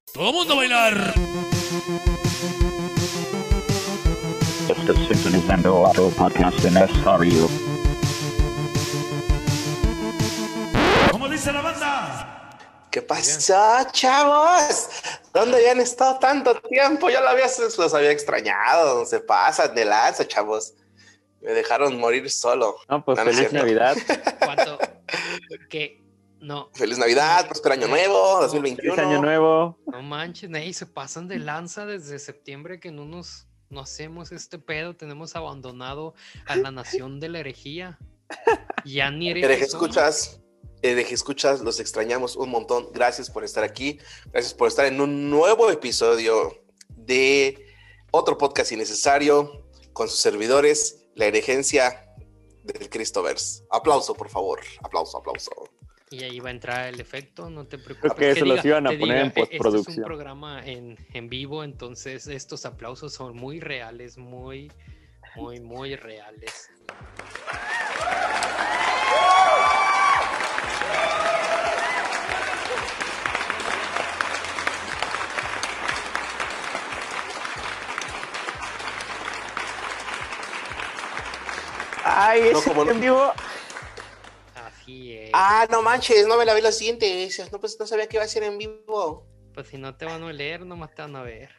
¡Todo mundo a bailar! Este es sintonizando otro podcast en SRU. ¿Cómo dice la banda? ¿Qué pasó, chavos? ¿Dónde habían estado tanto tiempo? Yo los había extrañado. Se pasan de lanza, chavos. Me dejaron morir solo. No, pues No, feliz Navidad. ¿Cuánto? ¿Qué? No. Feliz Navidad, próspero año nuevo, 2021. Feliz año nuevo. No manches, se pasan de lanza desde septiembre que no hacemos este pedo. Tenemos abandonado a la nación de la herejía. Ya ni herejes somos. Escuchas, los extrañamos un montón. Gracias por estar aquí. Gracias por estar en un nuevo episodio de otro podcast innecesario con sus servidores, la heregencia del Cristoverse. Aplauso, por favor. Aplauso. Y ahí va a entrar el efecto, no te preocupes. Creo que se los iban a poner en postproducción. Este es un programa en vivo, entonces estos aplausos son muy reales, muy reales. Ay, No, ese como no. en vivo. Así es. No manches, no me la vi los dientes. No, pues no sabía que iba a ser en vivo. Pues si no te van a leer, nomás te van a ver.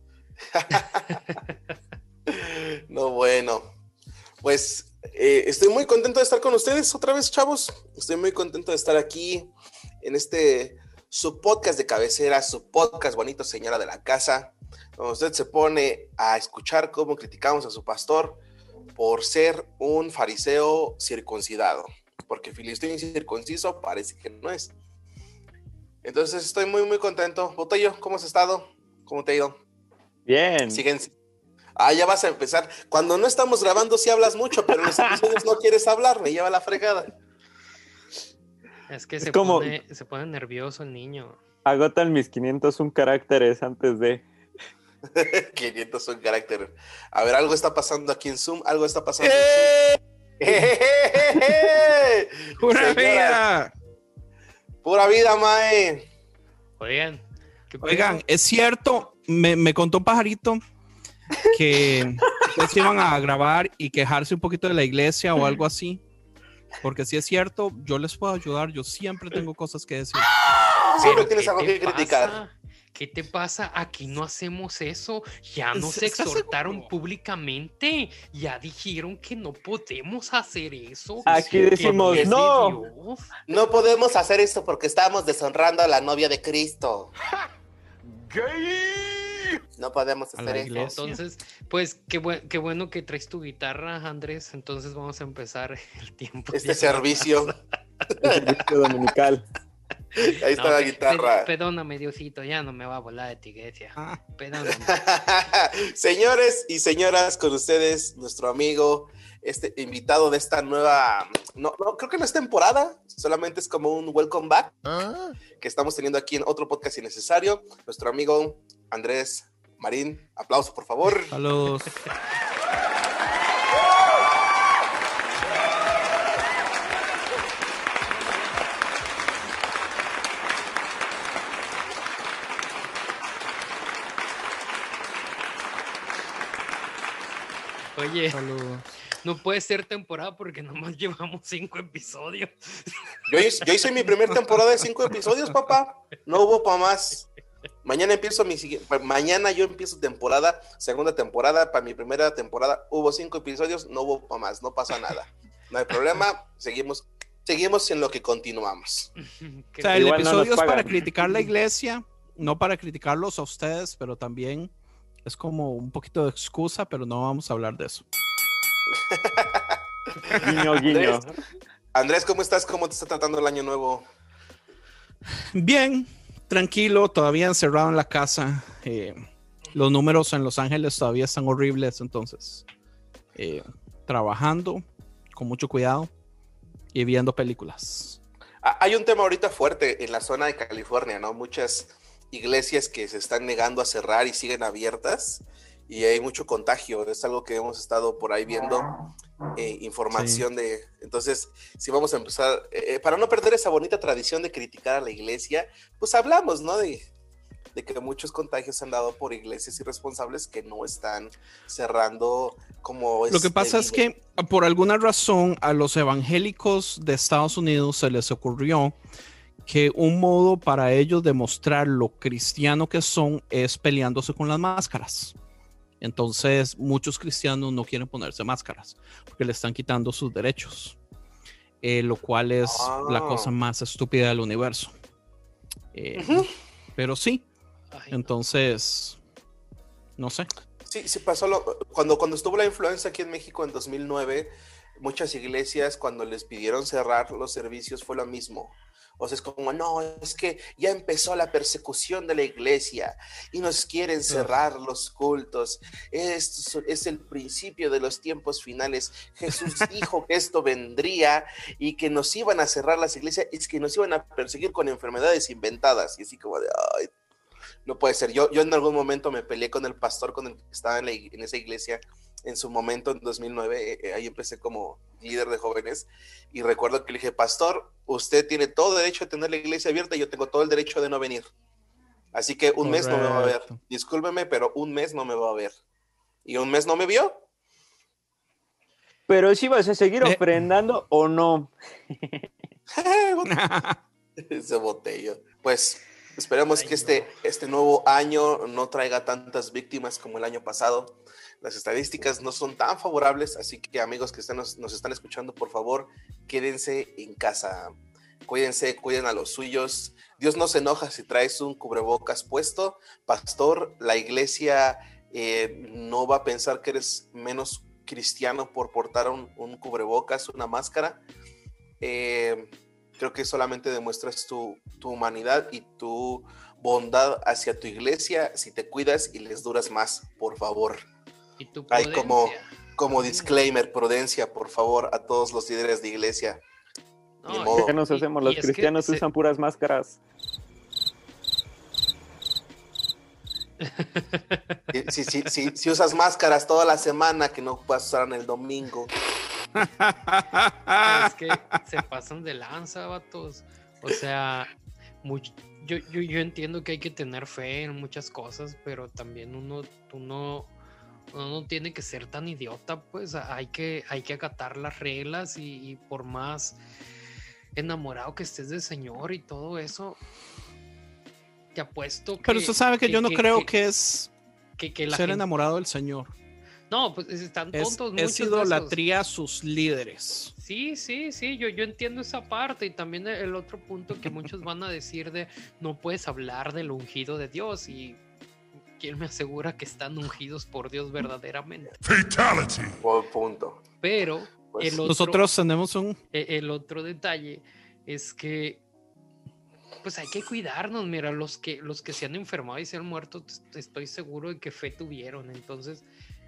No, bueno. Pues estoy muy contento de estar con ustedes otra vez, chavos. Estoy muy contento de estar aquí en su podcast de cabecera, su podcast bonito, señora de la casa, donde usted se pone a escuchar cómo criticamos a su pastor por ser un fariseo circuncidado, porque filisteo incircunciso parece que no es. Entonces estoy muy contento. Botello, ¿cómo has estado? ¿Cómo te ha ido? Bien. Siguen. Ya vas a empezar. Cuando no estamos grabando sí hablas mucho, pero en los episodios no quieres hablar, me lleva la fregada. Es que Es se como- pone nervioso el niño. Agotan mis 501 caracteres antes de. 500 un carácter. A ver, algo está pasando aquí en Zoom, algo está pasando en Zoom. ¡Pura Señoras, vida! Pura vida, mae. Oigan, ¿qué pedo? Oigan, es cierto, me contó un pajarito que ustedes iban a grabar y quejarse un poquito de la iglesia o algo así. Porque si es cierto, yo les puedo ayudar, yo siempre tengo cosas que decir. Siempre ¿Pero tienes qué algo te que criticar. pasa? ¿Qué te pasa? Aquí no hacemos eso. Ya nos ¿Estás exhortaron seguro? públicamente. Ya dijeron que no podemos hacer eso. Aquí Que decimos, es de no. Dios. No podemos hacer esto porque estamos deshonrando a la novia de Cristo. No podemos A la hacer eso. iglesia. Entonces, pues qué bueno que traes tu guitarra, Andrés. Entonces vamos a empezar el tiempo. Este servicio. El servicio dominical. Ahí está la guitarra. Perdóname, Diosito, ya no me va a volar de tu iglesia. Ah, Perdóname. Señores y señoras, con ustedes, nuestro amigo, invitado de esta nueva, no, creo que no es temporada, solamente es como un welcome back que estamos teniendo aquí en otro podcast innecesario, nuestro amigo Andrés Marín. Aplauso, por favor. saludos. Oye, Saludos. no puede ser temporada porque nomás llevamos 5 episodios. Yo hice mi primer temporada de 5 episodios, papá. No hubo para más. Mañana yo empiezo segunda temporada. Para mi primera temporada hubo 5 episodios, no hubo para más, no pasa nada. No hay problema, seguimos en lo que continuamos. O sea, el Igual no nos episodio es para pagan. criticar la iglesia, no para criticarlos a ustedes, pero también es como un poquito de excusa, pero no vamos a hablar de eso. Guiño, guiño. Andrés, ¿cómo estás? ¿Cómo te está tratando el año nuevo? Bien, tranquilo, todavía encerrado en la casa. Los números en Los Ángeles todavía están horribles, entonces trabajando con mucho cuidado y viendo películas. Hay un tema ahorita fuerte en la zona de California, ¿no? Muchas iglesias que se están negando a cerrar y siguen abiertas y hay mucho contagio. Es algo que hemos estado por ahí viendo, información de... Entonces, si vamos a empezar, para no perder esa bonita tradición de criticar a la iglesia, pues hablamos, ¿no? De de que muchos contagios se han dado por iglesias irresponsables que no están cerrando como Lo que pasa es que por alguna razón a los evangélicos de Estados Unidos se les ocurrió que un modo para ellos demostrar lo cristiano que son es peleándose con las máscaras. Entonces muchos cristianos no quieren ponerse máscaras porque le están quitando sus derechos, lo cual es la cosa más estúpida del universo. Pero sí, entonces, no sé. Sí, pasó cuando estuvo la influenza aquí en México en 2009, muchas iglesias cuando les pidieron cerrar los servicios fue lo mismo. O sea, es como, no, es que ya empezó la persecución de la iglesia y nos quieren cerrar los cultos. Esto es el principio de los tiempos finales. Jesús dijo que esto vendría y que nos iban a cerrar las iglesias y que nos iban a perseguir con enfermedades inventadas. Y así como de, ay, no puede ser. Yo en algún momento me peleé con el pastor con el que estaba en esa iglesia en su momento, en 2009, ahí empecé como líder de jóvenes, y recuerdo que le dije, pastor, usted tiene todo derecho a tener la iglesia abierta, y yo tengo todo el derecho de no venir, así que un mes no me va a ver, discúlpeme, pero un mes no me va a ver, y un mes no me vio. Pero si vas a seguir ofrendando o no. Ese botello. Pues esperemos que este nuevo año no traiga tantas víctimas como el año pasado. Las estadísticas no son tan favorables, así que amigos que nos están escuchando, por favor, quédense en casa. Cuídense, cuiden a los suyos. Dios no se enoja si traes un cubrebocas puesto. Pastor, la iglesia no va a pensar que eres menos cristiano por portar un cubrebocas, una máscara. Creo que solamente demuestras tu humanidad y tu bondad hacia tu iglesia si te cuidas y les duras más, por favor. Y tu Hay prudencia. como disclaimer, prudencia, por favor, a todos los líderes de iglesia. Ni modo. ¿Qué nos hacemos? Los cristianos usan puras máscaras. Si usas máscaras toda la semana, que no puedas usar en el domingo. Es que se pasan de lanza, vatos. O sea, yo entiendo que hay que tener fe en muchas cosas, pero también uno no tiene que ser tan idiota, pues hay que acatar las reglas y por más enamorado que estés del Señor y todo eso, te apuesto que... Pero usted sabe que yo no creo que es la ser gente... enamorado del Señor. No, pues están tontos muchos Es de esos. idolatría a sus líderes. Sí, yo entiendo esa parte, y también el otro punto que muchos van a decir de no puedes hablar del ungido de Dios, y ¿quién me asegura que están ungidos por Dios verdaderamente? Fatality. Buen punto. Pero Pues nosotros tenemos el otro detalle es que pues hay que cuidarnos. Mira, los que se han enfermado y se han muerto, estoy seguro de que fe tuvieron, entonces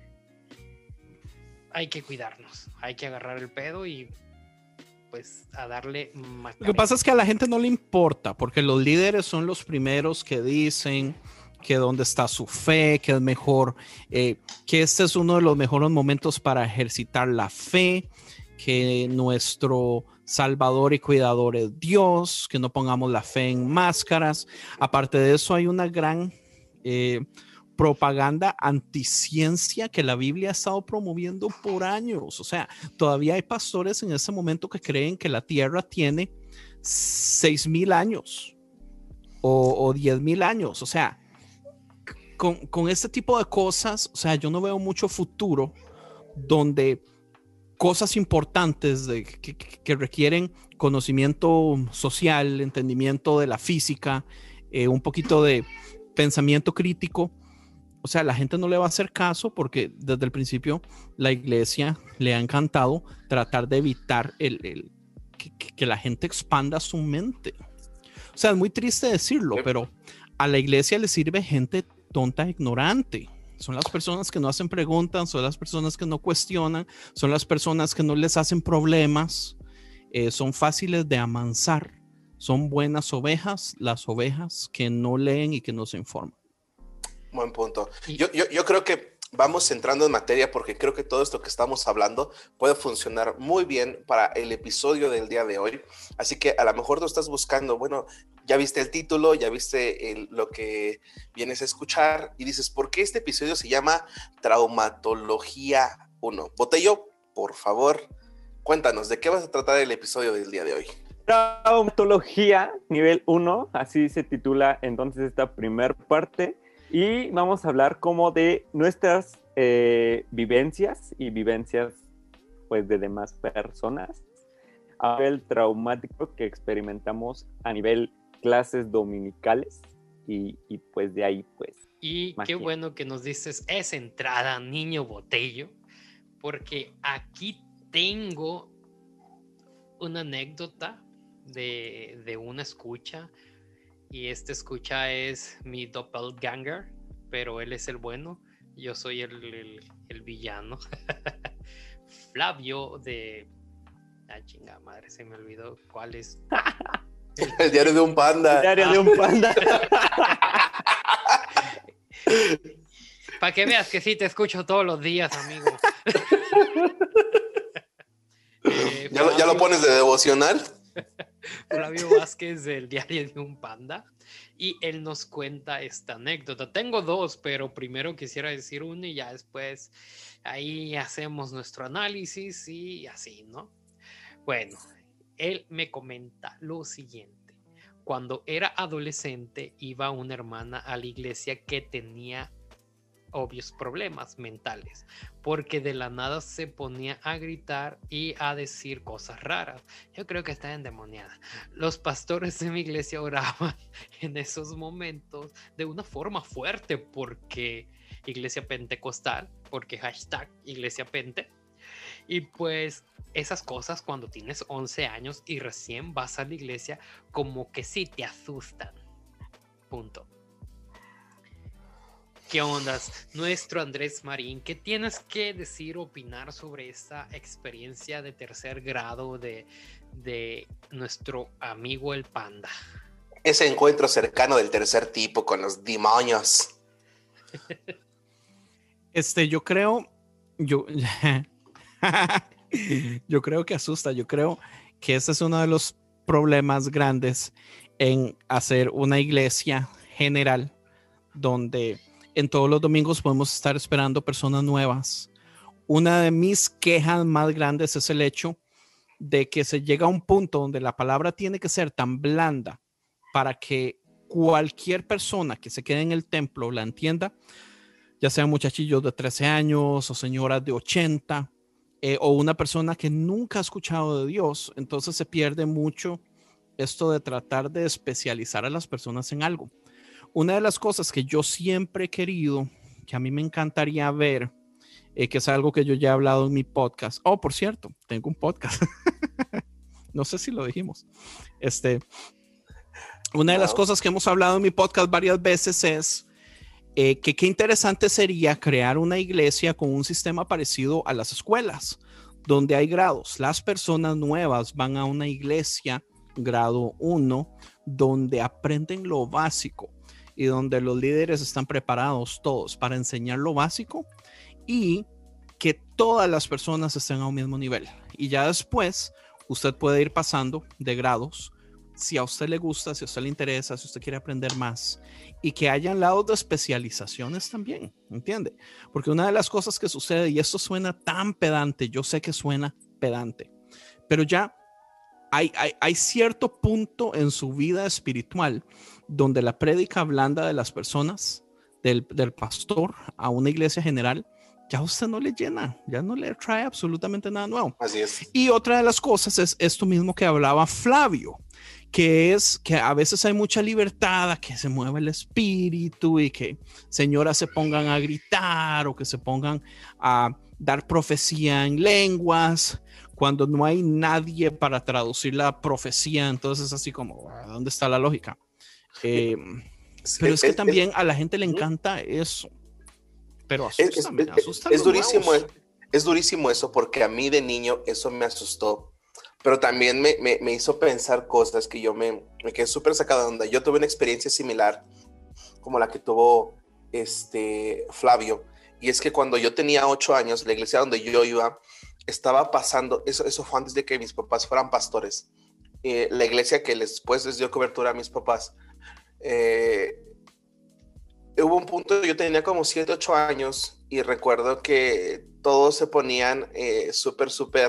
hay que cuidarnos, hay que agarrar el pedo y pues a darle más. Lo que pasa es que a la gente no le importa, porque los líderes son los primeros que dicen que dónde está su fe, que es mejor, que este es uno de los mejores momentos para ejercitar la fe, que nuestro Salvador y Cuidador es Dios, que no pongamos la fe en máscaras. Aparte de eso, hay una gran propaganda anticiencia que la Biblia ha estado promoviendo por años. O sea, todavía hay pastores en este momento que creen que la tierra tiene 6,000 años o 10,000 años. O sea, con este tipo de cosas, o sea, yo no veo mucho futuro donde cosas importantes que requieren conocimiento social, entendimiento de la física, un poquito de pensamiento crítico. O sea, la gente no le va a hacer caso porque desde el principio la iglesia le ha encantado tratar de evitar que la gente expanda su mente. O sea, es muy triste decirlo, pero a la iglesia le sirve gente tonta, ignorante. Son las personas que no hacen preguntas, son las personas que no cuestionan, son las personas que no les hacen problemas, son fáciles de amansar. Son buenas ovejas, las ovejas que no leen y que no se informan. Buen punto. Yo creo que vamos entrando en materia porque creo que todo esto que estamos hablando puede funcionar muy bien para el episodio del día de hoy. Así que a lo mejor tú estás buscando, bueno, ya viste el título, ya viste lo que vienes a escuchar y dices, ¿por qué este episodio se llama Traumatología 1? Botello, por favor, cuéntanos, ¿de qué vas a tratar el episodio del día de hoy? Traumatología nivel 1, así se titula entonces esta primer parte, y vamos a hablar como de nuestras vivencias y vivencias pues de demás personas a nivel traumático que experimentamos a nivel clases dominicales y pues de ahí pues. Y magia. Qué bueno que nos dices esa entrada, niño Botello, porque aquí tengo una anécdota de una escucha, y esta escucha es mi doppelganger, pero él es el bueno, yo soy el villano. Flavio de... chingada madre, se me olvidó cuál es. El diario de un panda. El diario de un panda. Para que veas que sí te escucho todos los días, amigo. ¿Ya lo pones de devocional? Flavio Vázquez del diario de un panda, y él nos cuenta esta anécdota. Tengo dos, pero primero quisiera decir una y ya después ahí hacemos nuestro análisis y así, ¿no? Bueno, él me comenta lo siguiente. Cuando era adolescente iba una hermana a la iglesia que tenía obvios problemas mentales, porque de la nada se ponía a gritar y a decir cosas raras. Yo creo que está endemoniada. Los pastores de mi iglesia oraban en esos momentos de una forma fuerte, porque iglesia pentecostal, porque hashtag iglesia pente. Y pues esas cosas cuando tienes 11 años y recién vas a la iglesia, como que sí te asustan. Punto. ¿Qué ondas? Nuestro Andrés Marín, ¿qué tienes que decir, opinar sobre esta experiencia de tercer grado de nuestro amigo el panda? Ese encuentro cercano del tercer tipo con los demonios. Yo creo que asusta. Yo creo que ese es uno de los problemas grandes en hacer una iglesia general donde en todos los domingos podemos estar esperando personas nuevas. Una de mis quejas más grandes es el hecho de que se llega a un punto donde la palabra tiene que ser tan blanda para que cualquier persona que se quede en el templo la entienda, ya sean muchachillos de 13 años o señoras de 80, o una persona que nunca ha escuchado de Dios. Entonces se pierde mucho esto de tratar de especializar a las personas en algo. Una de las cosas que yo siempre he querido, que a mí me encantaría ver, que es algo que yo ya he hablado en mi podcast. Oh, por cierto, tengo un podcast. No sé si lo dijimos. Una de las cosas que hemos hablado en mi podcast varias veces es que qué interesante sería crear una iglesia con un sistema parecido a las escuelas, donde hay grados. Las personas nuevas van a una iglesia, grado 1, donde aprenden lo básico y donde los líderes están preparados todos para enseñar lo básico y que todas las personas estén a un mismo nivel. Y ya después usted puede ir pasando de grados si a usted le gusta, si a usted le interesa, si usted quiere aprender más, y que hayan lados de especializaciones también, ¿entiende? Porque una de las cosas que sucede, y esto suena tan pedante, yo sé que suena pedante, pero ya hay cierto punto en su vida espiritual donde la prédica blanda de las personas, del pastor a una iglesia general, ya usted no le llena, ya no le trae absolutamente nada nuevo. Así es. Y otra de las cosas es esto mismo que hablaba Flavio, que es que a veces hay mucha libertad, a que se mueva el espíritu y que señoras se pongan a gritar o que se pongan a dar profecía en lenguas cuando no hay nadie para traducir la profecía. Entonces es así como, ¿dónde está la lógica? Pero es que también a la gente le encanta eso. Pero asusta es durísimo, es durísimo eso, porque a mí de niño eso me asustó, pero también me hizo pensar cosas que yo me quedé súper sacado de onda. Yo tuve una experiencia similar como la que tuvo Flavio, Y es que cuando yo tenía 8 años, la iglesia donde yo iba estaba pasando, eso fue antes de que mis papás fueran pastores. La iglesia que después les dio cobertura a mis papás, hubo un punto, yo tenía como 7, 8 años y recuerdo que todos se ponían súper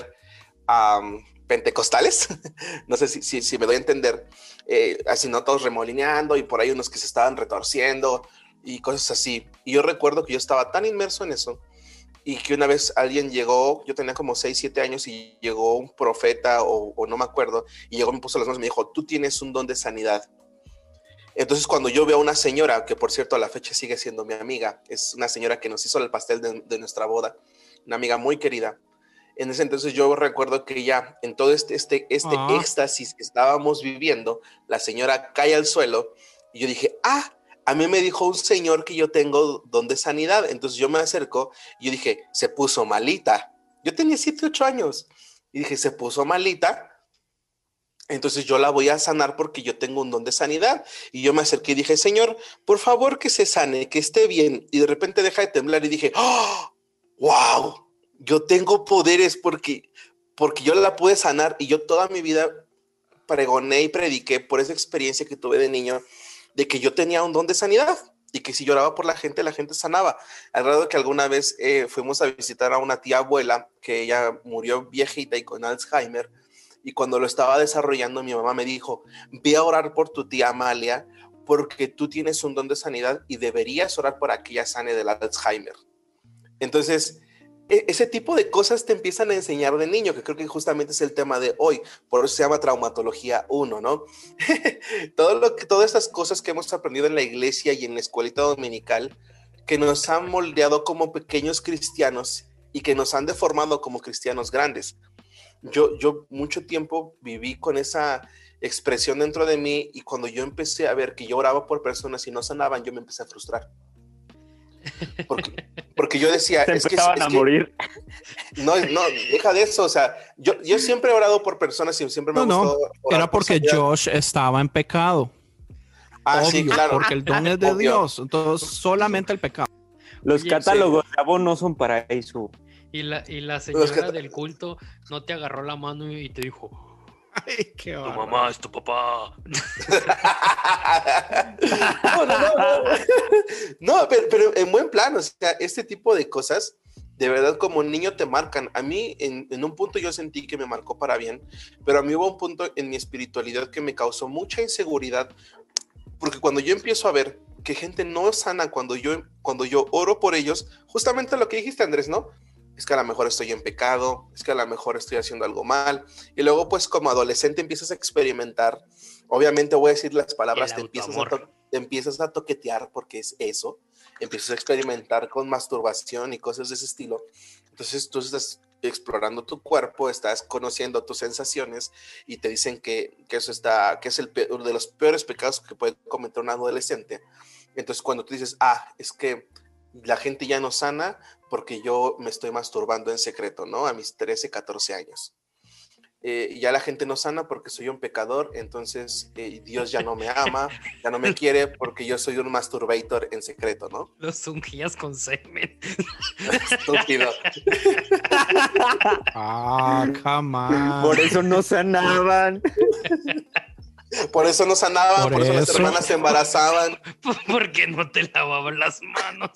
pentecostales, no sé si me doy a entender, así no todos remolineando y por ahí unos que se estaban retorciendo y cosas así. Y yo recuerdo que yo estaba tan inmerso en eso y que una vez alguien llegó, yo tenía como 6, 7 años y llegó un profeta o no me acuerdo, y llegó, me puso las manos y me dijo, tú tienes un don de sanidad. Entonces cuando yo veo a una señora, que por cierto a la fecha sigue siendo mi amiga, es una señora que nos hizo el pastel de nuestra boda, una amiga muy querida. En ese entonces yo recuerdo que ya en todo este éxtasis que estábamos viviendo, la señora cae al suelo y yo dije, a mí me dijo un señor que yo tengo don de sanidad. Entonces yo me acerco y yo dije, se puso malita. Yo tenía 7, 8 años y dije, se puso malita. Entonces yo la voy a sanar porque yo tengo un don de sanidad. Y yo me acerqué y dije, Señor, por favor que se sane, que esté bien. Y de repente deja de temblar y dije, ¡oh! ¡Wow! Yo tengo poderes porque yo la pude sanar. Y yo toda mi vida pregoné y prediqué por esa experiencia que tuve de niño, de que yo tenía un don de sanidad y que si lloraba por la gente sanaba. Al grado de que alguna vez fuimos a visitar a una tía abuela que ella murió viejita y con Alzheimer. Y cuando lo estaba desarrollando, mi mamá me dijo, ve a orar por tu tía Amalia porque tú tienes un don de sanidad y deberías orar para que ella sane del Alzheimer. Entonces, ese tipo de cosas te empiezan a enseñar de niño, que creo que justamente es el tema de hoy. Por eso se llama Traumatología 1, ¿no? Todas estas cosas que hemos aprendido en la iglesia y en la escuelita dominical, que nos han moldeado como pequeños cristianos y que nos han deformado como cristianos grandes. Yo mucho tiempo viví con esa expresión dentro de mí y cuando yo empecé a ver que yo oraba por personas y no sanaban, yo me empecé a frustrar. Porque yo decía, Se empezaban a morir. No, deja de eso, o sea, yo siempre he orado por personas y siempre me ha gustado orar era porque Josh estaba en pecado. Obvio, sí, claro. Porque el don es de Dios, entonces solamente el pecado. Los catálogos de Avon no son para eso. Y la señora del culto no te agarró la mano y te dijo, Ay, qué Tu bárbaro. mamá es tu papá. No, pero en buen plan, o sea, este tipo de cosas, de verdad como niño te marcan. A mí en un punto yo sentí que me marcó para bien, pero a mí hubo un punto en mi espiritualidad que me causó mucha inseguridad, porque cuando yo empiezo a ver que gente no sana cuando yo oro por ellos, justamente lo que dijiste, Andrés, ¿no? Es que a lo mejor estoy en pecado, es que a lo mejor estoy haciendo algo mal. Y luego, pues, como adolescente empiezas a experimentar. Obviamente voy a decir las palabras, te empiezas a toquetear, porque es eso. Empiezas a experimentar con masturbación y cosas de ese estilo. Entonces tú estás explorando tu cuerpo, estás conociendo tus sensaciones y te dicen que es uno de los peores pecados que puede cometer un adolescente. Entonces cuando tú dices, es que la gente ya no sana porque yo me estoy masturbando en secreto, ¿no? A mis 13, 14 años. Ya la gente no sana porque soy un pecador, entonces Dios ya no me ama, ya no me quiere porque yo soy un masturbator en secreto, ¿no? los ungías con semen. Estúpido. Come on. Por eso no sanaban. Por eso no sanaban, por eso las eso. hermanas se embarazaban. ¿Por qué no te lavaban las manos?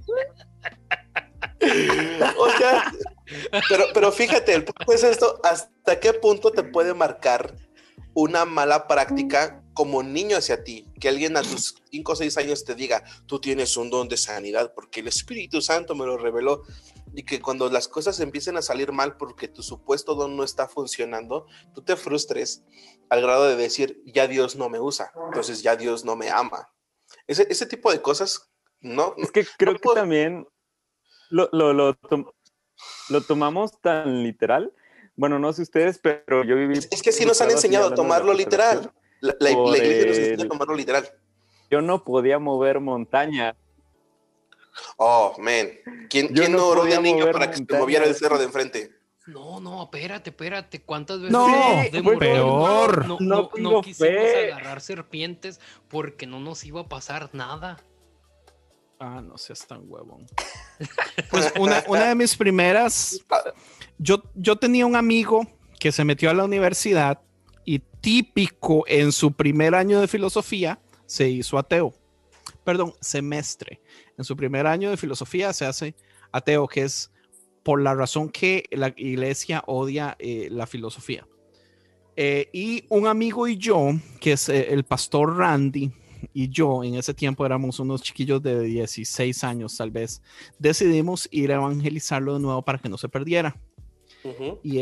O sea, pero fíjate, el punto es esto, ¿hasta qué punto te puede marcar una mala práctica como niño hacia ti? Que alguien a tus 5 o 6 años te diga, tú tienes un don de sanidad porque el Espíritu Santo me lo reveló, y que cuando las cosas empiecen a salir mal porque tu supuesto don no está funcionando, tú te frustres al grado de decir, ya Dios no me usa, entonces ya Dios no me ama. Ese tipo de cosas, no. Es que creo no que también lo tomamos tan literal. Bueno, no sé ustedes, pero yo viví... Es que sí nos han enseñado a tomarlo literal. La iglesia nos enseña a tomarlo literal. Yo no podía mover montaña. Oh, man. ¿Quién no oró de niño para que te moviera el cerro de enfrente? No, espérate. ¿Cuántas veces No, de morro, peor. No tengo quisimos fe. agarrar serpientes porque no nos iba a pasar nada. Ah, no seas tan huevón. Pues una de mis primeras, yo tenía un amigo que se metió a la universidad y típico en su primer año de filosofía se hizo ateo. Perdón, semestre. En su primer año de filosofía se hace ateo, que es por la razón que la iglesia odia la filosofía. Y un amigo y yo, que es el pastor Randy, y yo en ese tiempo éramos unos chiquillos de 16 años tal vez, decidimos ir a evangelizarlo de nuevo para que no se perdiera. Ujú. Y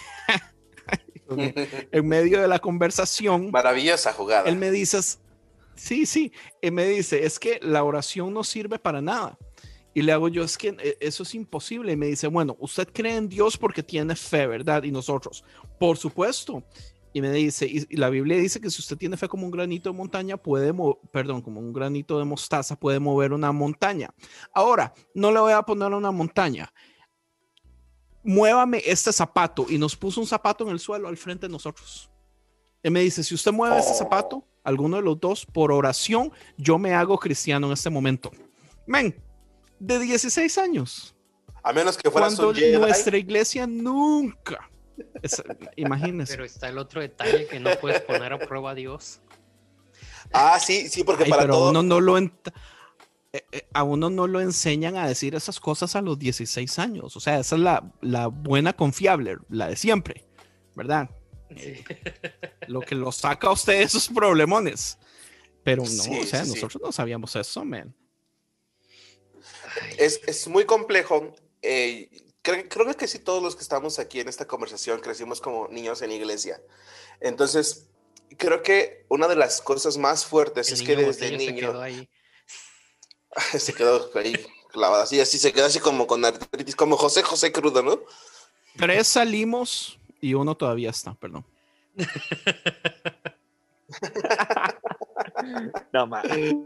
en medio de la conversación, Maravillosa jugada. él me dice, sí, él me dice, es que la oración no sirve para nada. Y le hago yo, es que eso es imposible. Y me dice, bueno, usted cree en Dios porque tiene fe, ¿verdad? Y nosotros, por supuesto. Y me dice, y la Biblia dice que si usted tiene fe como un granito de montaña, como un granito de mostaza, puede mover una montaña. Ahora, no le voy a poner una montaña. Muévame este zapato. Y nos puso un zapato en el suelo al frente de nosotros. Él me dice, si usted mueve este zapato, alguno de los dos, por oración, yo me hago cristiano en este momento. Men, de 16 años. A menos que fueras Cuando un Jedi. nuestra iglesia nunca. Imagínense. Pero está el otro detalle que no puedes poner a prueba a Dios. Ah, sí, porque Ay, para pero todo. a uno no lo enseñan a decir esas cosas a los 16 años. O sea, esa es la buena confiable, la de siempre, ¿verdad? Sí. Lo que lo saca a usted de esos problemones. Pero no, Sí, o sea, sí, sí. nosotros no sabíamos eso, man. Es muy complejo. Creo que sí, todos los que estamos aquí en esta conversación crecimos como niños en iglesia. Entonces, creo que una de las cosas más fuertes El es que niño desde botella se niño quedó ahí. se quedó ahí clavado, así se quedó así como con artritis, como José crudo, ¿no? 3 salimos y uno todavía está, perdón. No más.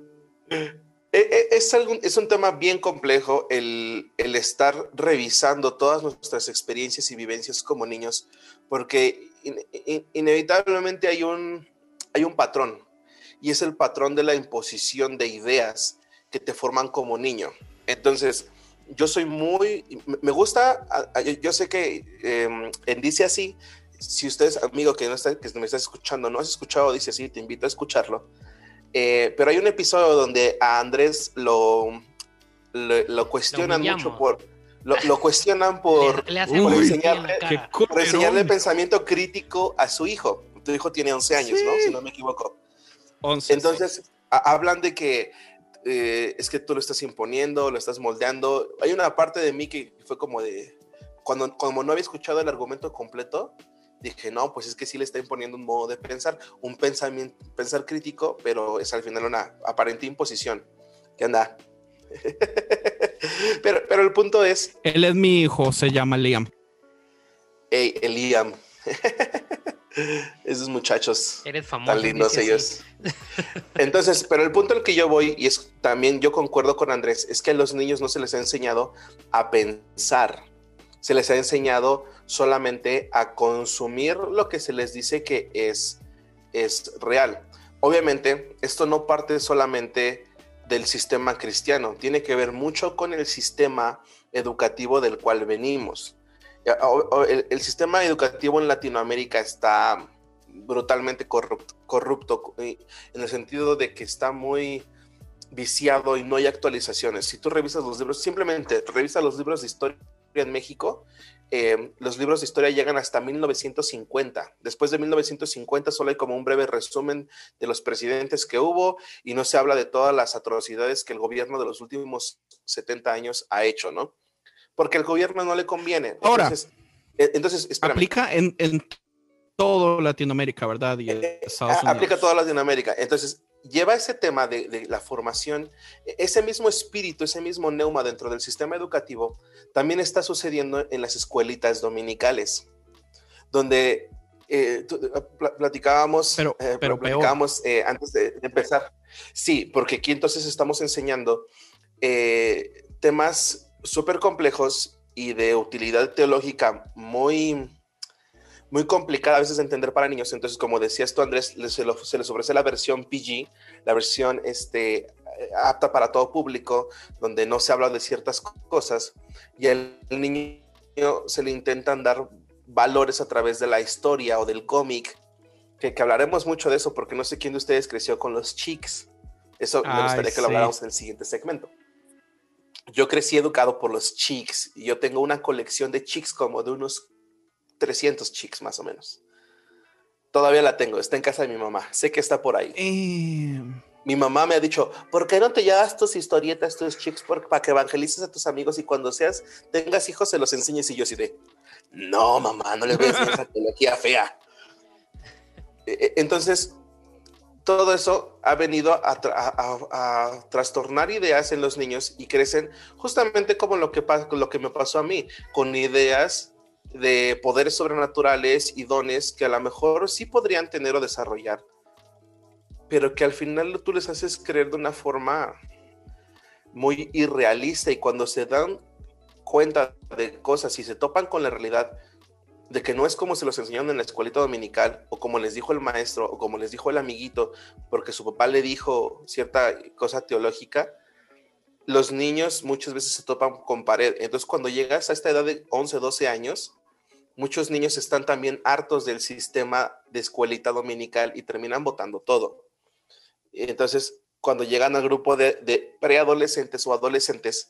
Es un tema bien complejo el estar revisando todas nuestras experiencias y vivencias como niños, porque inevitablemente hay un patrón, y es el patrón de la imposición de ideas que te forman como niño. Entonces, yo soy me gusta, yo sé que en Dice Así, si ustedes, amigo que me estás escuchando, no has escuchado Dice Así, te invito a escucharlo. Pero hay un episodio donde a Andrés lo cuestionan mucho lo cuestionan por le hacen Uy, enseñarle, por enseñarle pensamiento crítico a su hijo. Tu hijo tiene 11 años, Sí. ¿no? Si no me equivoco. 11. Entonces, hablan de que es que tú lo estás imponiendo, lo estás moldeando. Hay una parte de mí que fue como de, como no había escuchado el argumento completo, dije, no, pues es que sí le está imponiendo un modo de pensar, un pensar crítico, pero es al final una aparente imposición. ¿Qué onda? pero el punto es... Él es mi hijo, se llama Liam. Hey, Liam. Esos muchachos Eres famoso. tan lindos dice ellos. así. Entonces, pero el punto al que yo voy, y es también yo concuerdo con Andrés, es que a los niños no se les ha enseñado a pensar. Se les ha enseñado solamente a consumir lo que se les dice que es real. Obviamente, esto no parte solamente del sistema cristiano, tiene que ver mucho con el sistema educativo del cual venimos. El sistema educativo en Latinoamérica está brutalmente corrupto en el sentido de que está muy viciado y no hay actualizaciones. Si tú revisas los libros, simplemente revisa los libros de historia en México, los libros de historia llegan hasta 1950. Después de 1950 solo hay como un breve resumen de los presidentes que hubo y no se habla de todas las atrocidades que el gobierno de los últimos 70 años ha hecho, ¿no? Porque al gobierno no le conviene. Ahora, entonces espérame. Aplica en todo Latinoamérica, ¿verdad? Y Estados Unidos. Aplica a toda Latinoamérica. Entonces, lleva ese tema de la formación, ese mismo espíritu, ese mismo neuma dentro del sistema educativo, también está sucediendo en las escuelitas dominicales, donde platicábamos, platicábamos antes de empezar. Sí, porque aquí entonces estamos enseñando temas súper complejos y de utilidad teológica muy complicada a veces de entender para niños. Entonces, como decías tú, Andrés, se les ofrece la versión PG, la versión apta para todo público, donde no se habla de ciertas cosas, y al niño se le intentan dar valores a través de la historia o del cómic, que hablaremos mucho de eso, porque no sé quién de ustedes creció con los Chics. Eso me gustaría que lo habláramos en el siguiente segmento. Yo crecí educado por los Chics, y yo tengo una colección de Chics como de unos 300 Chics más o menos. Todavía la tengo, está en casa de mi mamá, sé que está por ahí. Mi mamá me ha dicho, ¿por qué no te llevas tus historietas, tus Chics, para que evangelices a tus amigos y cuando tengas hijos se los enseñes? Y yo así de, no mamá, no les voy a enseñar esa teología fea. Entonces, todo eso ha venido a trastornar ideas en los niños y crecen justamente como lo que me pasó a mí, con ideas de poderes sobrenaturales y dones que a lo mejor sí podrían tener o desarrollar, pero que al final tú les haces creer de una forma muy irrealista, y cuando se dan cuenta de cosas y se topan con la realidad de que no es como se los enseñaron en la escuelita dominical, o como les dijo el maestro, o como les dijo el amiguito, porque su papá le dijo cierta cosa teológica, los niños muchas veces se topan con pared. Entonces, cuando llegas a esta edad de 11, 12 años, muchos niños están también hartos del sistema de escuelita dominical y terminan botando todo. Entonces, cuando llegan al grupo de preadolescentes o adolescentes,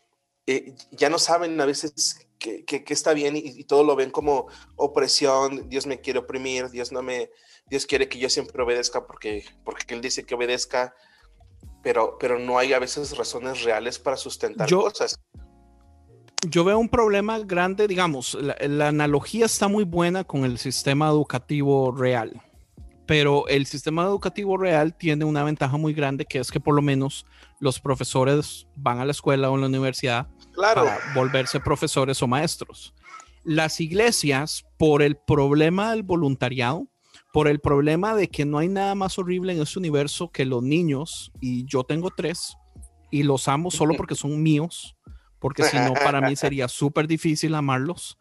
ya no saben a veces que está bien, y todo lo ven como opresión. Dios me quiere oprimir, Dios quiere que yo siempre obedezca porque Él dice que obedezca, pero no hay a veces razones reales para sustentar cosas. Yo veo un problema grande, digamos, la analogía está muy buena con el sistema educativo real, pero el sistema educativo real tiene una ventaja muy grande, que es que por lo menos los profesores van a la escuela o a la universidad para volverse profesores o maestros. Las iglesias, por el problema del voluntariado, por el problema de que no hay nada más horrible en este universo que los niños, y yo tengo 3 y los amo solo porque son míos, porque si no para mí sería súper difícil amarlos.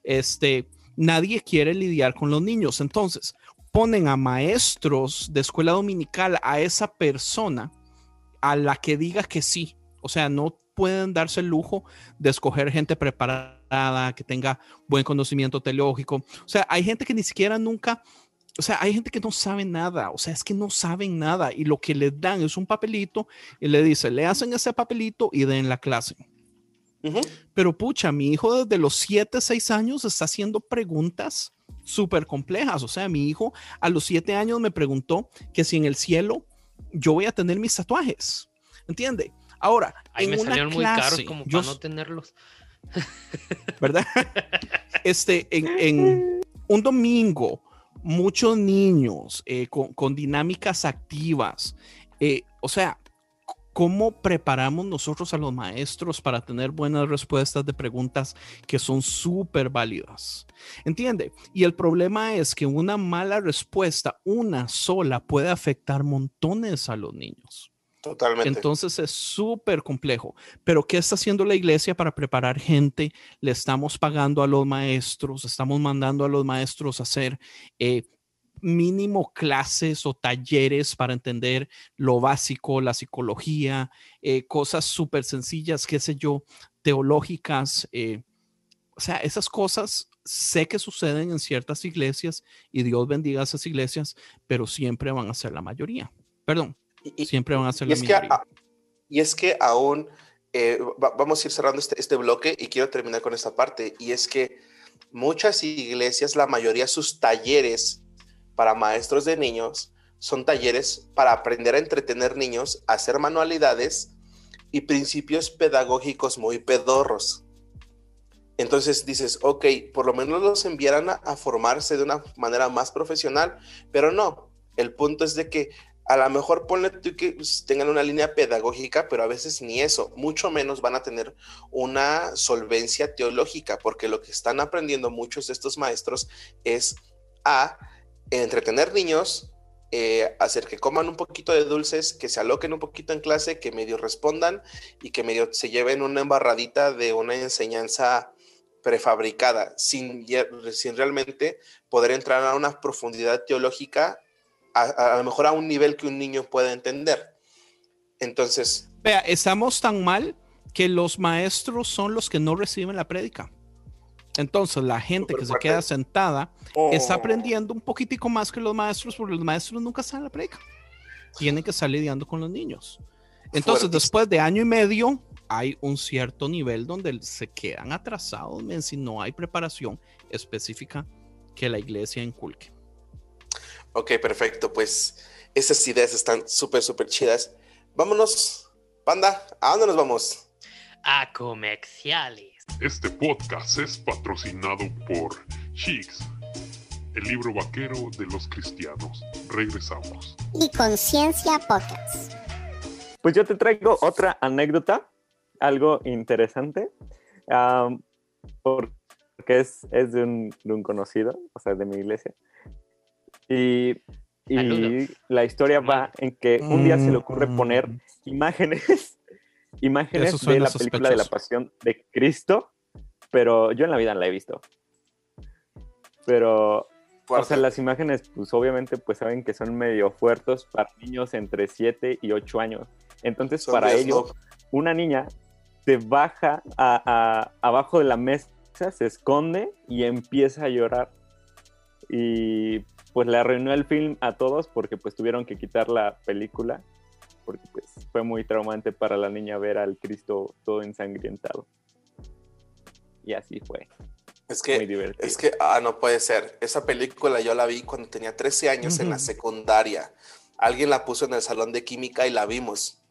Nadie quiere lidiar con los niños, entonces ponen a maestros de escuela dominical a esa persona a la que diga que sí. O sea, no pueden darse el lujo de escoger gente preparada, que tenga buen conocimiento teológico. O sea, hay gente que ni siquiera nunca, o sea, hay gente que no sabe nada. O sea, es que no saben nada, y lo que les dan es un papelito y le dicen, le hacen ese papelito y den la clase. Uh-huh. Pero pucha, mi hijo desde los 7, 6 años está haciendo preguntas súper complejas. O sea, mi hijo a los 7 años me preguntó que si en el cielo yo voy a tener mis tatuajes. ¿Entiende? Ahora, ahí me salieron muy caros como para no tenerlos. ¿Verdad? En un domingo, muchos niños con dinámicas activas. O sea, ¿cómo preparamos nosotros a los maestros para tener buenas respuestas de preguntas que son súper válidas? ¿Entiende? Y el problema es que una mala respuesta, una sola, puede afectar montones a los niños. Totalmente. Entonces es súper complejo. Pero ¿qué está haciendo la iglesia para preparar gente? Le estamos pagando a los maestros, estamos mandando a los maestros a hacer mínimo clases o talleres para entender lo básico, la psicología, cosas súper sencillas, qué sé yo, teológicas. O sea, esas cosas sé que suceden en ciertas iglesias, y Dios bendiga a esas iglesias, pero siempre van a ser la mayoría. Perdón. Siempre van a ser la minoría. Y es que aún vamos a ir cerrando este bloque, y quiero terminar con esta parte, y es que muchas iglesias, la mayoría, sus talleres para maestros de niños son talleres para aprender a entretener niños, a hacer manualidades y principios pedagógicos muy pedorros. Entonces dices, ok, por lo menos los enviaran a formarse de una manera más profesional, pero no. El punto es de que a lo mejor ponle tú que tengan una línea pedagógica, pero a veces ni eso, mucho menos van a tener una solvencia teológica, porque lo que están aprendiendo muchos de estos maestros es a entretener niños, hacer que coman un poquito de dulces, que se aloquen un poquito en clase, que medio respondan y que medio se lleven una embarradita de una enseñanza prefabricada, sin realmente poder entrar a una profundidad teológica, a lo mejor a un nivel que un niño pueda entender. Entonces, Vea, estamos tan mal que los maestros son los que no reciben la prédica. Entonces, la gente que se Superfuerte. queda sentada Oh. está aprendiendo un poquitico más que los maestros, porque los maestros nunca están en la prédica. Tienen que estar lidiando con los niños. Entonces, Fuertísimo. después de año y medio, hay un cierto nivel donde se quedan atrasados, men, si no hay preparación específica que la iglesia inculque. Ok, perfecto. Pues esas ideas están súper, súper chidas. Vámonos, banda. ¿A dónde nos vamos? A comerciales. Este podcast es patrocinado por Chicks, el libro vaquero de los cristianos. Regresamos. Y Conciencia Podcast. Pues yo te traigo otra anécdota, algo interesante, porque es de un conocido, o sea, de mi iglesia. Y Saludos. la historia va en que un día se le ocurre poner imágenes Eso de suena la película de la sospechoso. Pasión de Cristo, pero yo en la vida no la he visto. Pero, o Fuerte. sea, las imágenes, pues obviamente, pues saben que son medio fuertes para niños entre 7 y 8 años. Entonces, Son para de ellos, snob. una niña se baja abajo de la mesa, se esconde y empieza a llorar. Y pues le arruinó el film a todos porque pues tuvieron que quitar la película porque pues fue muy traumante para la niña ver al Cristo todo ensangrentado. Y así fue. Es Muy que, divertido. no puede ser. Esa película yo la vi cuando tenía 13 años en la secundaria. Alguien la puso en el salón de química y la vimos.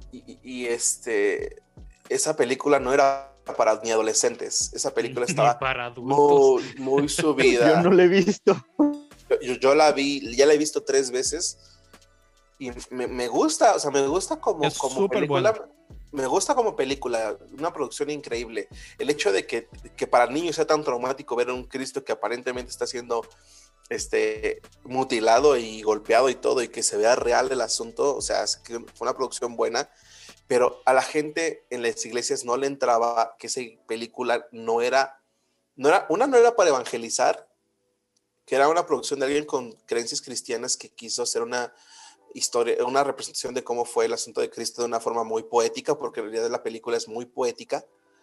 Esa película no era para ni adolescentes. Esa película Ni estaba para adultos. muy subida. Yo no lo he visto. Yo la vi, ya la he visto 3 veces y me gusta, o sea, me gusta como Es súper película. buena. Me gusta como película, una producción increíble. El hecho de que para niños sea tan traumático ver a un Cristo que aparentemente está siendo mutilado y golpeado y todo, y que se vea real el asunto, o sea, es que fue una producción buena, pero a la gente en las iglesias no le entraba que esa película no era para evangelizar, que era una producción de alguien con creencias cristianas que quiso hacer una historia, una representación de cómo fue el asunto de Cristo de una forma muy poética, porque en realidad la película es muy poética,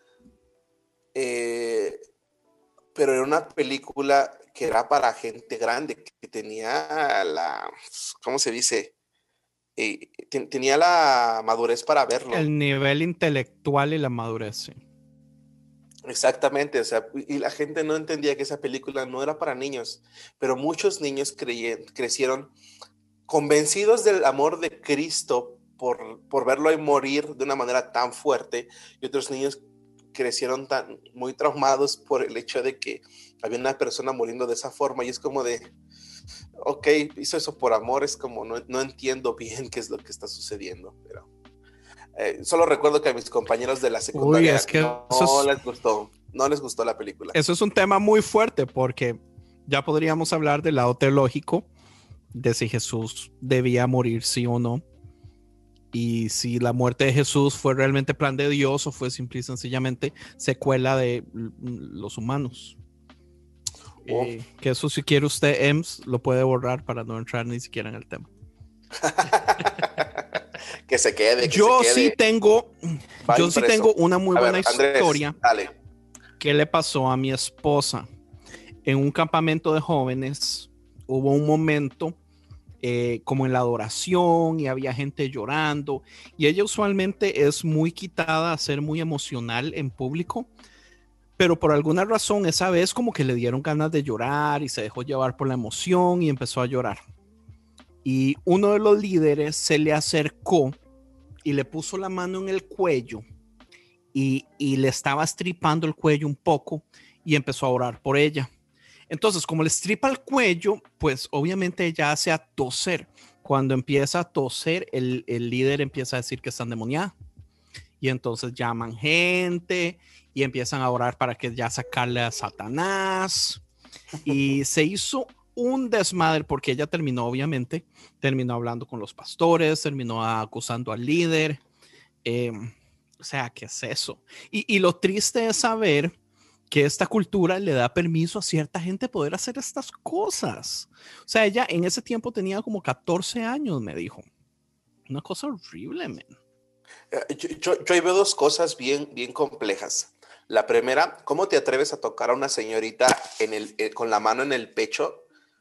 pero era una película que era para gente grande, que tenía ¿cómo se dice? Tenía la madurez para verlo. El nivel intelectual y la madurez, sí. Exactamente, o sea, y la gente no entendía que esa película no era para niños, pero muchos niños crecieron convencidos del amor de Cristo por verlo ahí morir de una manera tan fuerte, y otros niños crecieron muy traumados por el hecho de que había una persona muriendo de esa forma, y es como de, ok, hizo eso por amor, es como no entiendo bien qué es lo que está sucediendo, pero solo recuerdo que a mis compañeros de la secundaria Uy, es que no les gustó la película. Eso es un tema muy fuerte porque ya podríamos hablar del lado teológico de si Jesús debía morir, sí o no. Y si la muerte de Jesús fue realmente plan de Dios o fue simple y sencillamente secuela de los humanos. Que eso, si quiere usted, EMS, lo puede borrar para no entrar ni siquiera en el tema. Que se quede. Yo se quede. sí tengo una muy A buena ver, Andrés, historia. dale. ¿Qué le pasó a mi esposa? En un campamento de jóvenes hubo un momento como en la adoración y había gente llorando, y ella usualmente es muy quitada a ser muy emocional en público, pero por alguna razón esa vez como que le dieron ganas de llorar y se dejó llevar por la emoción y empezó a llorar. Y uno de los líderes se le acercó y le puso la mano en el cuello y le estaba estripando el cuello un poco y empezó a orar por ella. Entonces, como le estripa el cuello, pues obviamente ella hace a toser. Cuando empieza a toser, el líder empieza a decir que está endemoniada. Y entonces llaman gente y empiezan a orar para que ya sacarle a Satanás. Y se hizo un desmadre porque ella terminó hablando con los pastores, terminó acusando al líder. O sea, ¿qué es eso? Y lo triste es saber que esta cultura le da permiso a cierta gente poder hacer estas cosas. O sea, ella en ese tiempo tenía como 14 años, me dijo. Una cosa horrible, man. Yo ahí veo dos cosas bien complejas. La primera, ¿cómo te atreves a tocar a una señorita con la mano en el pecho?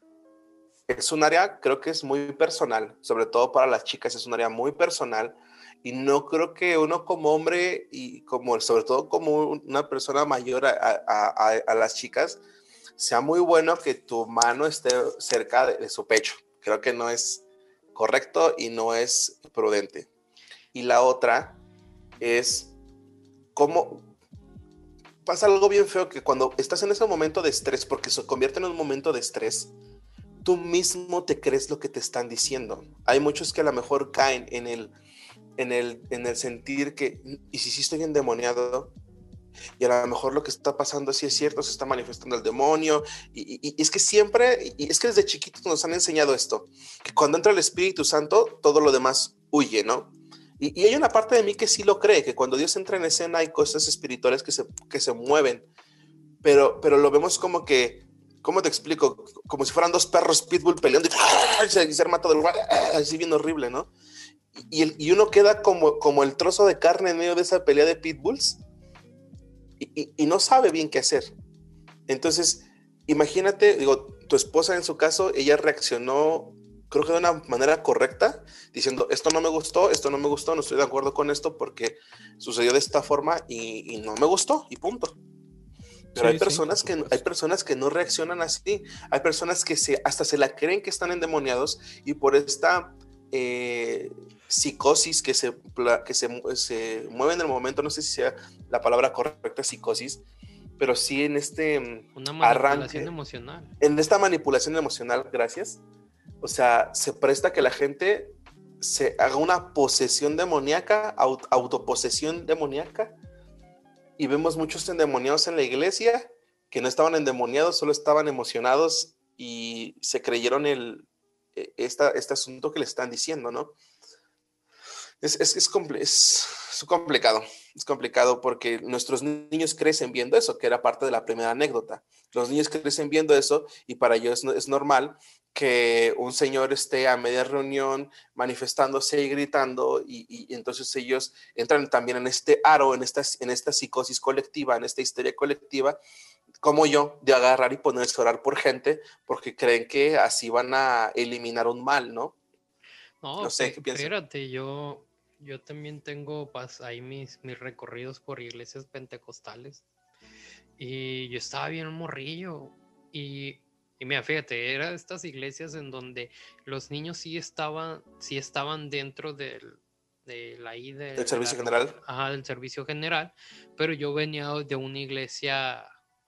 Es un área, creo que es muy personal, sobre todo para las chicas, es un área muy personal y no creo que uno como hombre y sobre todo como una persona mayor a las chicas, sea muy bueno que tu mano esté cerca de su pecho. Creo que no es correcto y no es prudente. Y la otra es cómo pasa algo bien feo, que cuando estás en ese momento de estrés, porque se convierte en un momento de estrés, tú mismo te crees lo que te están diciendo. Hay muchos que a lo mejor caen en el sentir que, ¿y si sí estoy endemoniado? Y a lo mejor lo que está pasando sí es cierto, se está manifestando el demonio. Y es que siempre, y es que desde chiquitos nos han enseñado esto, que cuando entra el Espíritu Santo, todo lo demás huye, ¿no? Y hay una parte de mí que sí lo cree, que cuando Dios entra en escena hay cosas espirituales que se mueven, pero lo vemos como que, ¿cómo te explico? Como si fueran dos perros pitbull peleando y se arma todo el lugar, así bien horrible, ¿no? Y uno queda como el trozo de carne en medio de esa pelea de pitbulls y no sabe bien qué hacer. Entonces, imagínate, digo, tu esposa en su caso, ella reaccionó, creo que de una manera correcta, diciendo, esto no me gustó, no estoy de acuerdo con esto porque sucedió de esta forma y no me gustó y punto. Pero Sí, hay personas sí, hay personas que no reaccionan así, hay personas que hasta se la creen que están endemoniados y por esta psicosis que se mueve en el momento, no sé si sea la palabra correcta psicosis, pero sí en Una manipulación arranque, emocional. en esta manipulación emocional, gracias, o sea, se presta que la gente se haga una posesión demoníaca, autoposesión demoníaca, y vemos muchos endemoniados en la iglesia que no estaban endemoniados, solo estaban emocionados y se creyeron este asunto que le están diciendo, ¿no? Es complicado, es complicado porque nuestros niños crecen viendo eso, que era parte de la primera anécdota. Los niños crecen viendo eso y para ellos es normal que un señor esté a media reunión manifestándose y gritando y entonces ellos entran también en este aro, en esta psicosis colectiva, en esta histeria colectiva, como yo, de agarrar y ponerse a orar por gente porque creen que así van a eliminar un mal, ¿no? No, No sé, ¿qué piensas? espérate, yo también tengo ahí mis recorridos por iglesias pentecostales y yo estaba bien morrillo y mira, fíjate, eran estas iglesias en donde los niños sí estaban dentro ahí ¿El servicio general? Ajá, del servicio general, pero yo venía de una iglesia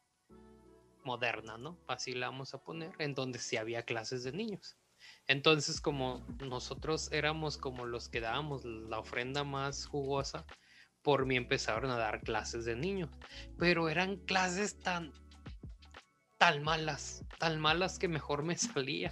moderna, ¿no? Así la vamos a poner, en donde sí había clases de niños. Entonces, como nosotros éramos como los que dábamos la ofrenda más jugosa, por mí empezaron a dar clases de niños, pero eran clases tan malas que mejor me salía.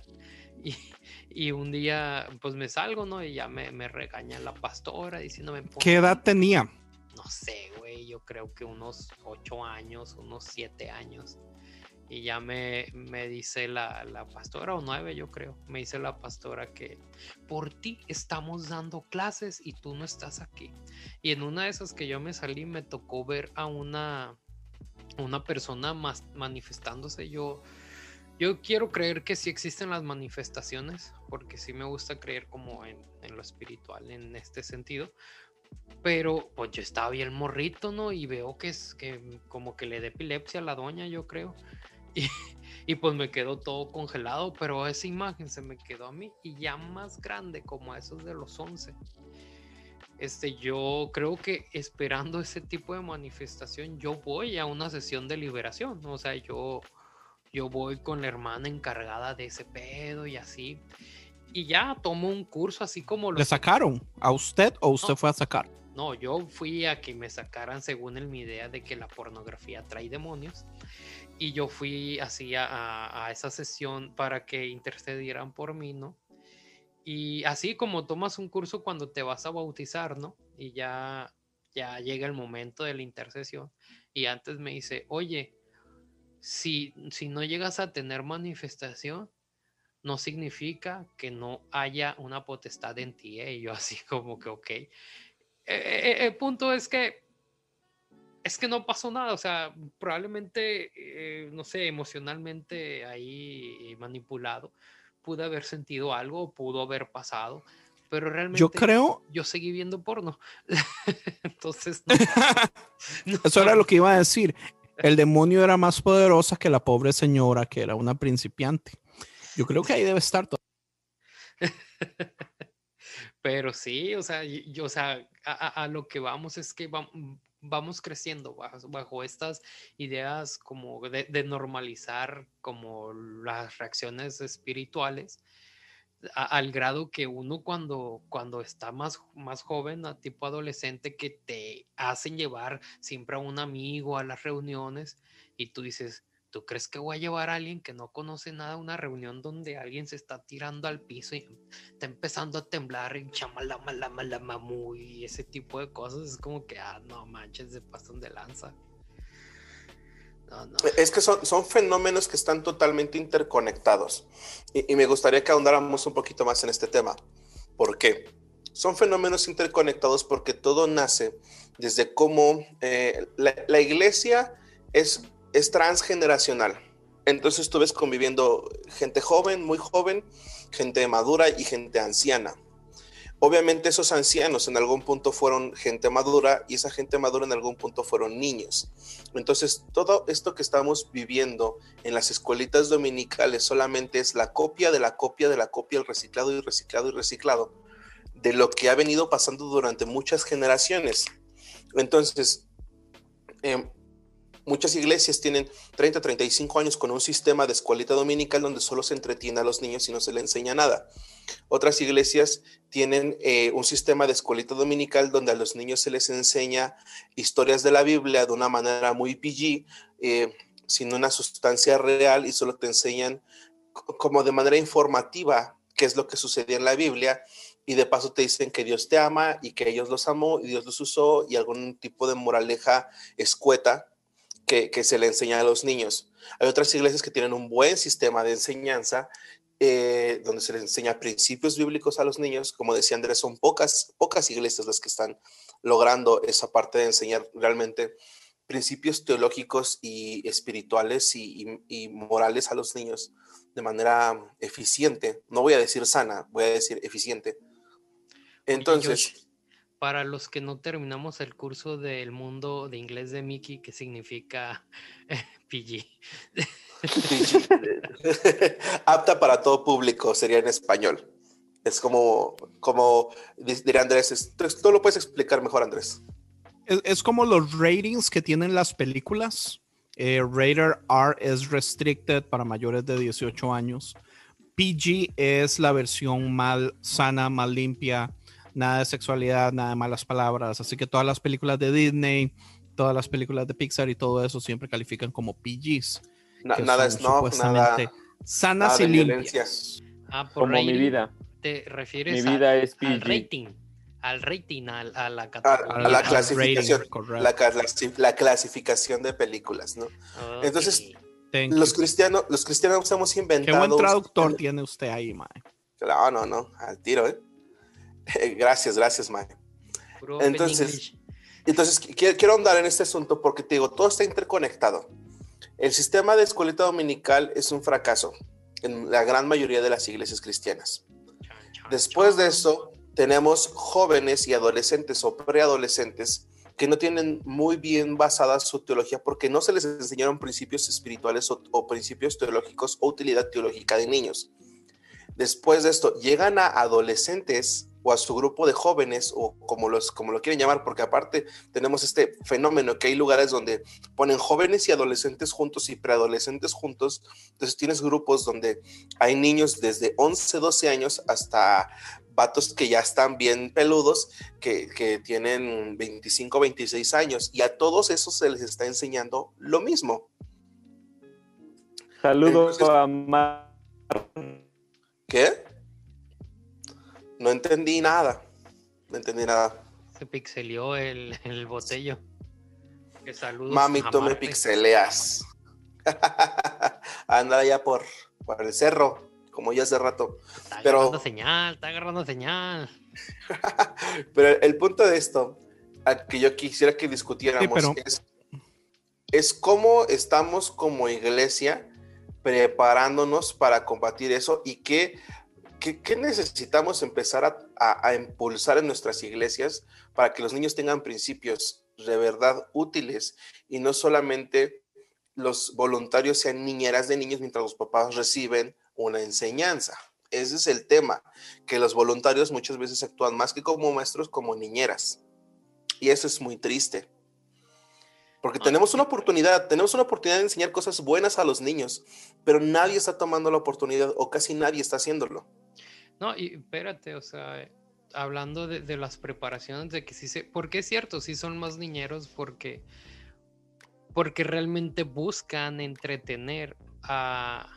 Y un día, pues me salgo, ¿no? Y ya me regaña la pastora diciéndome... ¿Qué edad tenía? No sé, güey, yo creo que unos 8 años, unos 7 años. Y ya me dice la pastora, o 9 yo creo, me dice la pastora que por ti estamos dando clases y tú no estás aquí. Y en una de esas que yo me salí me tocó ver a una persona manifestándose. Yo quiero creer que sí existen las manifestaciones, porque sí me gusta creer como en lo espiritual en este sentido. Pero pues yo estaba bien morrito, ¿no? Y veo que como que le dé epilepsia a la doña, yo creo. Y pues me quedó todo congelado, pero esa imagen se me quedó a mí y ya más grande, como a esos de los 11. Yo creo que esperando ese tipo de manifestación, yo voy a una sesión de liberación. O sea, yo voy con la hermana encargada de ese pedo y así. Y ya tomo un curso así como ¿Le sacaron a usted o usted fue a sacar? No, yo fui a que me sacaran según mi idea de que la pornografía trae demonios. Y yo fui así a esa sesión para que intercedieran por mí, ¿no? Y así como tomas un curso cuando te vas a bautizar, ¿no? Y ya llega el momento de la intercesión. Y antes me dice, oye, si no llegas a tener manifestación, no significa que no haya una potestad en ti. Y yo así como que, ok. El punto es que no pasó nada, o sea, probablemente, no sé, emocionalmente ahí manipulado, pude haber sentido algo, pudo haber pasado, pero realmente Yo creo, yo seguí viendo porno. Entonces, no eso era pasó. lo que iba a decir. El demonio era más poderosa que la pobre señora, que era una principiante. Yo creo que ahí debe estar todo. Pero sí, o sea, yo, o sea, a lo que vamos es que vamos creciendo bajo estas ideas como de normalizar como las reacciones espirituales, al grado que uno cuando está más joven, tipo adolescente, que te hacen llevar siempre a un amigo a las reuniones y tú dices, ¿tú crees que voy a llevar a alguien que no conoce nada a una reunión donde alguien se está tirando al piso y está empezando a temblar y chamalamalamalamu y ese tipo de cosas? Es como que, no manches, se pasan de lanza. No. Es que son fenómenos que están totalmente interconectados y me gustaría que ahondáramos un poquito más en este tema. ¿Por qué? Son fenómenos interconectados porque todo nace desde cómo la iglesia es transgeneracional. Entonces tú ves conviviendo gente joven, muy joven, gente madura y gente anciana. Obviamente esos ancianos en algún punto fueron gente madura y esa gente madura en algún punto fueron niños. Entonces todo esto que estamos viviendo en las escuelitas dominicales solamente es la copia de la copia de la copia, el reciclado y reciclado y reciclado de lo que ha venido pasando durante muchas generaciones. Entonces, muchas iglesias tienen 30, 35 años con un sistema de escuelita dominical donde solo se entretiene a los niños y no se les enseña nada. Otras iglesias tienen un sistema de escuelita dominical donde a los niños se les enseña historias de la Biblia de una manera muy PG, sin una sustancia real, y solo te enseñan como de manera informativa qué es lo que sucedía en la Biblia, y de paso te dicen que Dios te ama y que Dios los amó y Dios los usó, y algún tipo de moraleja escueta que se le enseña a los niños. Hay otras iglesias que tienen un buen sistema de enseñanza, donde se les enseña principios bíblicos a los niños. Como decía Andrés, son pocas iglesias las que están logrando esa parte de enseñar realmente principios teológicos y espirituales y morales a los niños de manera eficiente. No voy a decir sana, voy a decir eficiente. Entonces, Oye, Josh, para los que no terminamos el curso del mundo de inglés de Mickey, ¿qué significa PG? apta para todo público sería en español. Es como diría Andrés, tú lo puedes explicar mejor, Andrés. Es como los ratings que tienen las películas. Rated R es restricted para mayores de 18 años. PG es la versión más sana, más limpia, nada de sexualidad, nada de malas palabras. Así que todas las películas de Disney, todas las películas de Pixar y todo eso siempre califican como PGs. Nada snob, nada sanas nada y violencia. limpias. Por Como rating, mi vida. ¿te refieres Mi vida es al PG. rating? Al rating, a la categoría. A la clasificación, rating, la clasificación de películas, ¿no? Okay. Entonces, Thank los you. cristianos hemos inventado. Qué buen traductor tiene usted ahí, mae. No, al tiro, Gracias, mae. Puro Entonces, English. quiero ahondar en este asunto porque te digo, todo está interconectado. El sistema de escuelita dominical es un fracaso en la gran mayoría de las iglesias cristianas. Después de eso, tenemos jóvenes y adolescentes o preadolescentes que no tienen muy bien basada su teología porque no se les enseñaron principios espirituales o principios teológicos o utilidad teológica de niños. Después de esto, llegan a adolescentes o a su grupo de jóvenes, o como lo quieren llamar, porque aparte tenemos este fenómeno que hay lugares donde ponen jóvenes y adolescentes juntos y preadolescentes juntos. Entonces tienes grupos donde hay niños desde 11, 12 años hasta vatos que ya están bien peludos, que tienen 25, 26 años, y a todos esos se les está enseñando lo mismo. Saludos Entonces, a Mar. ¿Qué? No entendí nada. Se pixeleó el botello. Que saludos. Mami, a tú me Marte. pixeleas. Anda ya por el cerro. como ya hace rato. Está Pero- agarrando señal, está agarrando señal. Pero el punto de esto, al que yo quisiera que discutiéramos, Sí, pero- es cómo estamos como iglesia preparándonos para combatir eso y qué necesitamos empezar a impulsar en nuestras iglesias para que los niños tengan principios de verdad útiles y no solamente los voluntarios sean niñeras de niños mientras los papás reciben una enseñanza. Ese es el tema, que los voluntarios muchas veces actúan más que como maestros, como niñeras. Y eso es muy triste. Porque tenemos una oportunidad de enseñar cosas buenas a los niños, pero nadie está tomando la oportunidad o casi nadie está haciéndolo. No, y espérate, o sea, hablando de las preparaciones, de que porque es cierto, sí son más niñeros, porque realmente buscan entretener a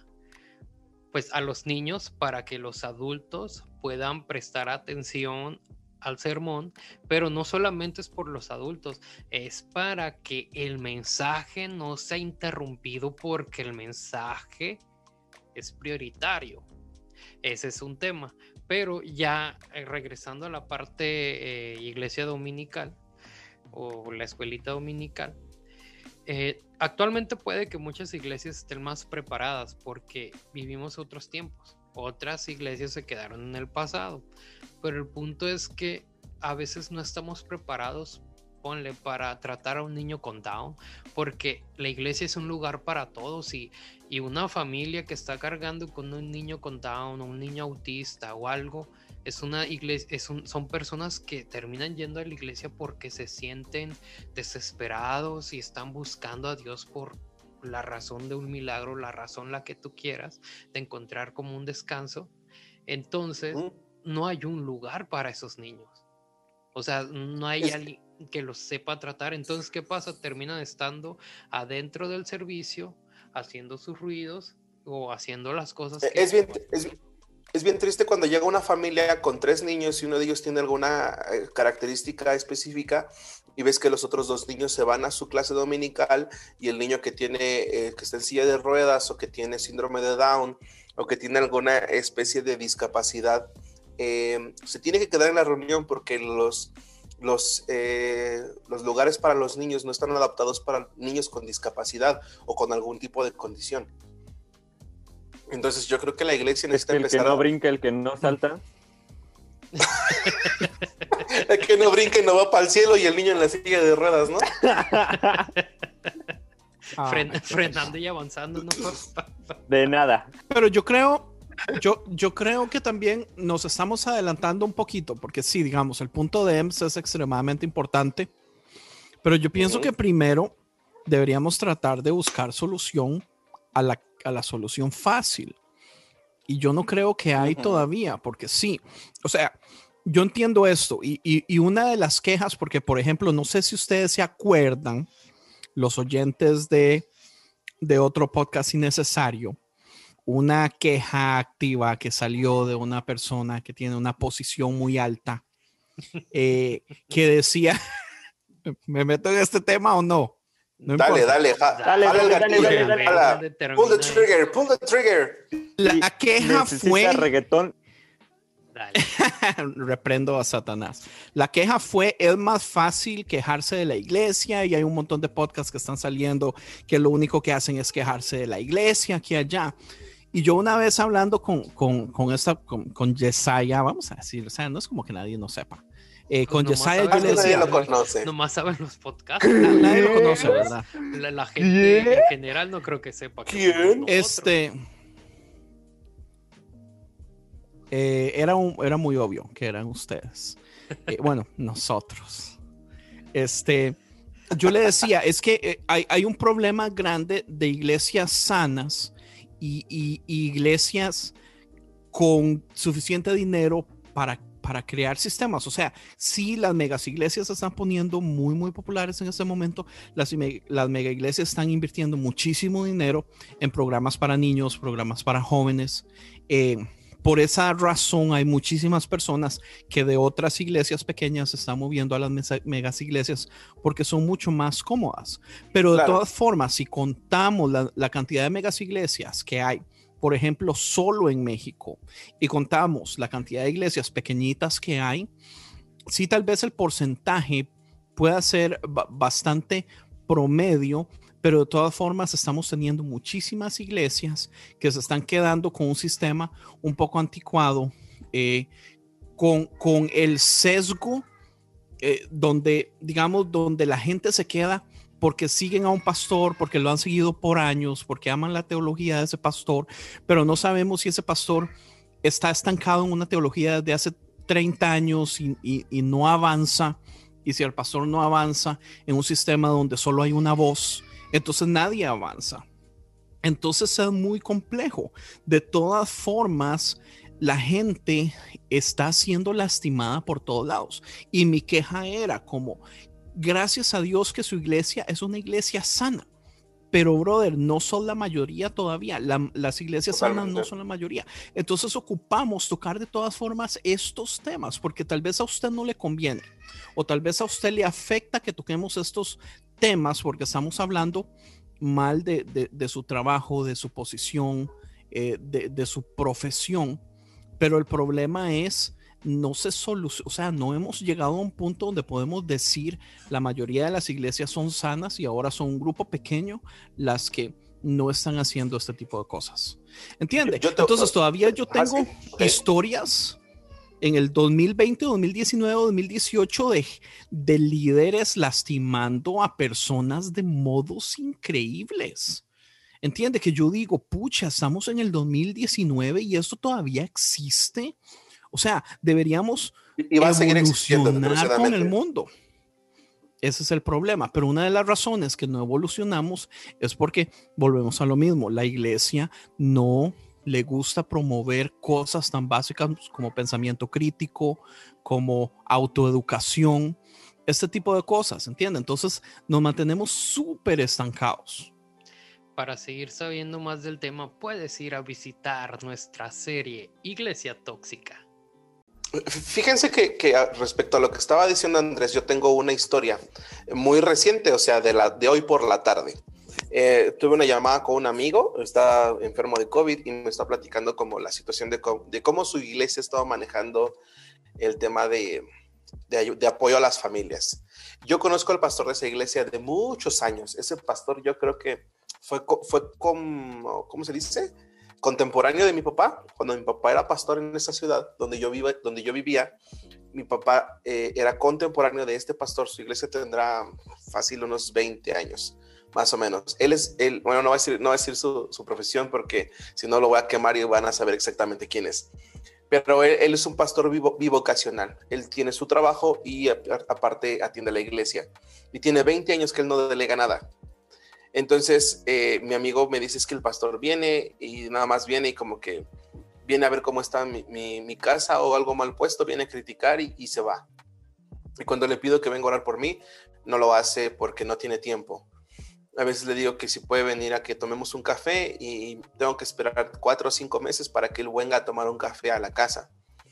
los niños para que los adultos puedan prestar atención al sermón, pero no solamente es por los adultos, es para que el mensaje no sea interrumpido, porque el mensaje es prioritario. Ese es un tema. Pero ya regresando a la parte iglesia dominical o la escuelita dominical, actualmente puede que muchas iglesias estén más preparadas porque vivimos otros tiempos. Otras iglesias se quedaron en el pasado, pero el punto es que a veces no estamos preparados, ponle, para tratar a un niño con Down, porque la iglesia es un lugar para todos y una familia que está cargando con un niño con Down o un niño autista o algo, es una iglesia, son personas que terminan yendo a la iglesia porque se sienten desesperados y están buscando a Dios por la razón de un milagro, la razón la que tú quieras, de encontrar como un descanso. Entonces no hay un lugar para esos niños, o sea, no hay alguien que los sepa tratar. Entonces, ¿qué pasa? Terminan estando adentro del servicio, haciendo sus ruidos o haciendo las cosas que... Es bien triste cuando llega una familia con 3 niños y uno de ellos tiene alguna característica específica y ves que los otros 2 niños se van a su clase dominical y el niño que está en silla de ruedas o que tiene síndrome de Down o que tiene alguna especie de discapacidad se tiene que quedar en la reunión porque los lugares para los niños no están adaptados para niños con discapacidad o con algún tipo de condición. Entonces yo creo que la iglesia necesita el empezar que no brinca, el que no salta. El que no brinca y no va para el cielo y el niño en la silla de ruedas, ¿no? Frenando y avanzando, ¿no? De nada. Pero yo creo que también nos estamos adelantando un poquito, porque sí, digamos, el punto de EMS es extremadamente importante, pero yo pienso que primero deberíamos tratar de buscar solución a la solución fácil. Y yo no creo que hay todavía, porque sí, o sea, yo entiendo esto y una de las quejas, porque por ejemplo, no sé si ustedes se acuerdan, los oyentes de otro podcast innecesario, una queja activa que salió de una persona que tiene una posición muy alta, que decía, ¿me meto en este tema o no? No dale, importa. dale. Pull the trigger. La queja fue... reggaetón. Dale. Reprendo a Satanás. La queja fue, es más fácil quejarse de la iglesia y hay un montón de podcasts que están saliendo que lo único que hacen es quejarse de la iglesia aquí y allá. Y yo una vez hablando con Yesaya, vamos a decir, o sea, no es como que nadie no sepa. Con Yesaya yo le decía... Nadie lo conoce. Nomás saben los podcasts. Nadie lo conoce, ¿verdad? La gente en general no creo que sepa. ¿Quién? Era muy obvio que eran ustedes. Bueno, nosotros. Yo le decía, es que hay un problema grande de iglesias sanas y iglesias con suficiente dinero para crear sistemas. O sea, sí, las megas iglesias se están poniendo muy, muy populares en este momento. Las mega iglesias están invirtiendo muchísimo dinero en programas para niños, programas para jóvenes. Por esa razón hay muchísimas personas que de otras iglesias pequeñas se están moviendo a las megas iglesias porque son mucho más cómodas. Pero de todas formas, si contamos la cantidad de megas iglesias que hay por ejemplo, solo en México, y contamos la cantidad de iglesias pequeñitas que hay, sí tal vez el porcentaje pueda ser bastante promedio, pero de todas formas estamos teniendo muchísimas iglesias que se están quedando con un sistema un poco anticuado, con el sesgo donde, digamos, donde la gente se queda porque siguen a un pastor, porque lo han seguido por años, porque aman la teología de ese pastor, pero no sabemos si ese pastor está estancado en una teología desde hace 30 años y no avanza, y si el pastor no avanza en un sistema donde solo hay una voz, entonces nadie avanza. Entonces es muy complejo. De todas formas, la gente está siendo lastimada por todos lados. Y mi queja era como, gracias a Dios que su iglesia es una iglesia sana. Pero, brother, no son la mayoría todavía. Las iglesias sanas no son la mayoría. Entonces ocupamos tocar de todas formas estos temas, porque tal vez a usted no le conviene, o tal vez a usted le afecta que toquemos estos temas, porque estamos hablando mal de su trabajo, de su posición, de su profesión. Pero el problema es, no se soluciona, o sea, no hemos llegado a un punto donde podemos decir la mayoría de las iglesias son sanas y ahora son un grupo pequeño las que no están haciendo este tipo de cosas. ¿Entiende? Entonces todavía yo tengo historias en el 2020, 2019, 2018 de líderes lastimando a personas de modos increíbles. Entiende que yo digo, pucha, estamos en el 2019 y esto todavía existe. O sea, deberíamos evolucionar con el mundo. Ese es el problema. Pero una de las razones que no evolucionamos es porque volvemos a lo mismo. La iglesia no le gusta promover cosas tan básicas como pensamiento crítico, como autoeducación, este tipo de cosas, ¿entiende? Entonces nos mantenemos súper estancados. Para seguir sabiendo más del tema, puedes ir a visitar nuestra serie Iglesia Tóxica. Fíjense que respecto a lo que estaba diciendo Andrés, yo tengo una historia muy reciente, o sea, de hoy por la tarde. Tuve una llamada con un amigo, está enfermo de COVID y me está platicando como la situación de cómo su iglesia estaba manejando el tema de apoyo a las familias. Yo conozco al pastor de esa iglesia de muchos años. Ese pastor yo creo que fue como, ¿cómo se dice? Contemporáneo de mi papá. Cuando mi papá era pastor en esa ciudad donde yo vivía, mi papá era contemporáneo de este pastor. Su iglesia tendrá fácil unos 20 años, más o menos. Bueno, no va a decir su profesión porque si no lo voy a quemar y van a saber exactamente quién es. Pero él es un pastor bivocacional. Él tiene su trabajo y aparte atiende a la iglesia. Y tiene 20 años que él no delega nada. Entonces, mi amigo me dice es que el pastor viene y nada más viene y como que viene a ver cómo está mi casa o algo mal puesto, viene a criticar y se va. Y cuando le pido que venga a orar por mí, no lo hace porque no tiene tiempo. A veces le digo que si puede venir a que tomemos un café y tengo que esperar 4 o 5 meses para que él venga a tomar un café a la casa.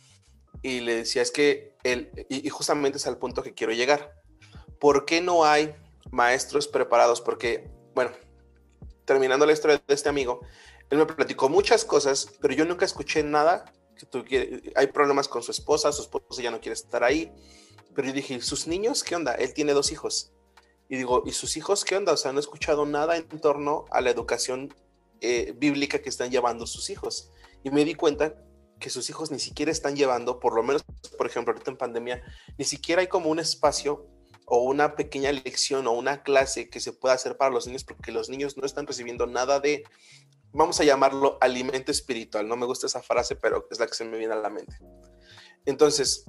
Y le decía, es que y justamente es al punto que quiero llegar. ¿Por qué no hay maestros preparados? Porque, bueno, terminando la historia de este amigo, él me platicó muchas cosas, pero yo nunca escuché nada. Hay problemas con su esposa ya no quiere estar ahí. Pero yo dije, ¿sus niños qué onda? Él tiene 2 hijos. Y digo, ¿y sus hijos qué onda? O sea, no he escuchado nada en torno a la educación bíblica que están llevando sus hijos. Y me di cuenta que sus hijos ni siquiera están llevando, por lo menos, por ejemplo, ahorita en pandemia, ni siquiera hay como un espacio o una pequeña lección o una clase que se pueda hacer para los niños, porque los niños no están recibiendo nada de, vamos a llamarlo alimento espiritual. No me gusta esa frase, pero es la que se me viene a la mente. Entonces,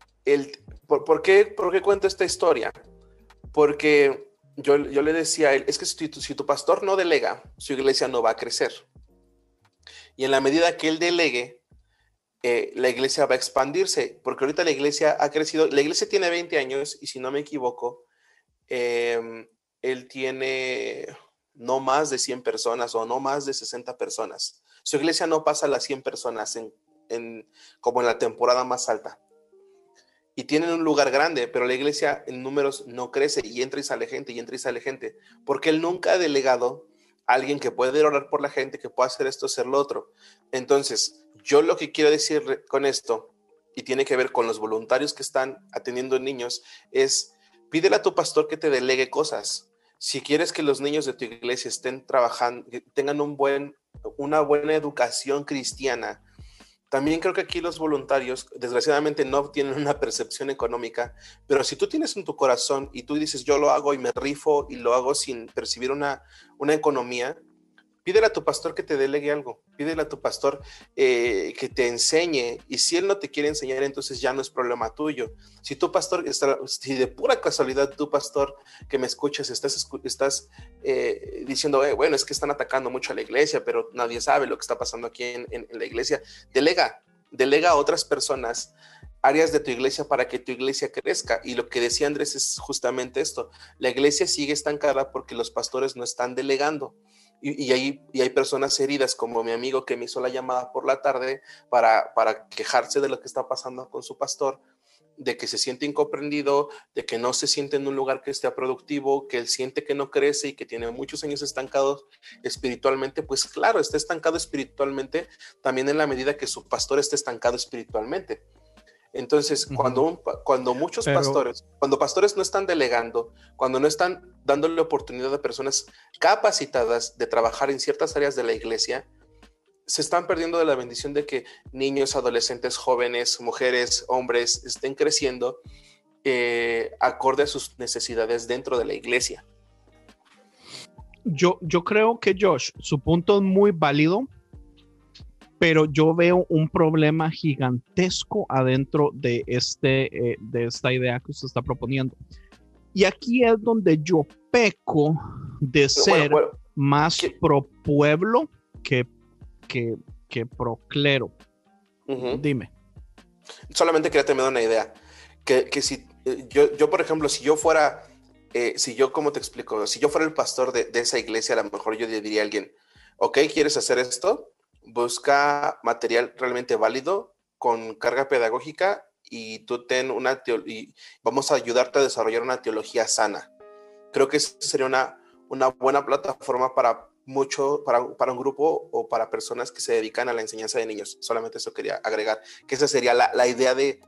¿por qué cuento esta historia? Porque yo le decía a él, es que si tu pastor no delega, su iglesia no va a crecer. Y en la medida que él delegue, la iglesia va a expandirse, porque ahorita la iglesia ha crecido. La iglesia tiene 20 años y si no me equivoco, él tiene no más de 100 personas o no más de 60 personas. Su iglesia no pasa las 100 personas como en la temporada más alta. Y tienen un lugar grande, pero la iglesia en números no crece y entra y sale gente, porque él nunca ha delegado alguien que puede orar por la gente, que pueda hacer esto, hacer lo otro. Entonces, yo lo que quiero decir con esto, y tiene que ver con los voluntarios que están atendiendo niños, es pídele a tu pastor que te delegue cosas. Si quieres que los niños de tu iglesia estén trabajando, que tengan una buena educación cristiana, también creo que aquí los voluntarios, desgraciadamente, no tienen una percepción económica, pero si tú tienes en tu corazón y tú dices, yo lo hago y me rifo y lo hago sin percibir una economía, pídele a tu pastor que te delegue algo, pídele a tu pastor que te enseñe, y si él no te quiere enseñar, entonces ya no es problema tuyo. Si tu pastor, si de pura casualidad tu pastor que me escuchas estás diciendo, bueno, es que están atacando mucho a la iglesia, pero nadie sabe lo que está pasando aquí en la iglesia, delega a otras personas áreas de tu iglesia para que tu iglesia crezca. Y lo que decía Andrés es justamente esto: la iglesia sigue estancada porque los pastores no están delegando. Y hay personas heridas, como mi amigo que me hizo la llamada por la tarde para quejarse de lo que está pasando con su pastor, de que se siente incomprendido, de que no se siente en un lugar que esté productivo, que él siente que no crece y que tiene muchos años estancados espiritualmente. Pues claro, está estancado espiritualmente también en la medida que su pastor esté estancado espiritualmente. Entonces, cuando pastores no están delegando, cuando no están dándole oportunidad a personas capacitadas de trabajar en ciertas áreas de la iglesia, se están perdiendo de la bendición de que niños, adolescentes, jóvenes, mujeres, hombres estén creciendo acorde a sus necesidades dentro de la iglesia. Yo creo que Josh, su punto es muy válido, pero yo veo un problema gigantesco adentro de esta idea que usted está proponiendo. Y aquí es donde yo peco de ser más pro pueblo que pro clero. Dime. Solamente quería tener una idea. Que si yo, por ejemplo, si yo fuera, ¿cómo te explico? Si yo fuera el pastor de esa iglesia, a lo mejor yo le diría a alguien, ok, ¿quieres hacer esto? Busca material realmente válido, con carga pedagógica, y tú y vamos a ayudarte a desarrollar una teología sana. Creo que esa sería una buena plataforma para un grupo o para personas que se dedican a la enseñanza de niños. Solamente eso quería agregar, que esa sería la idea de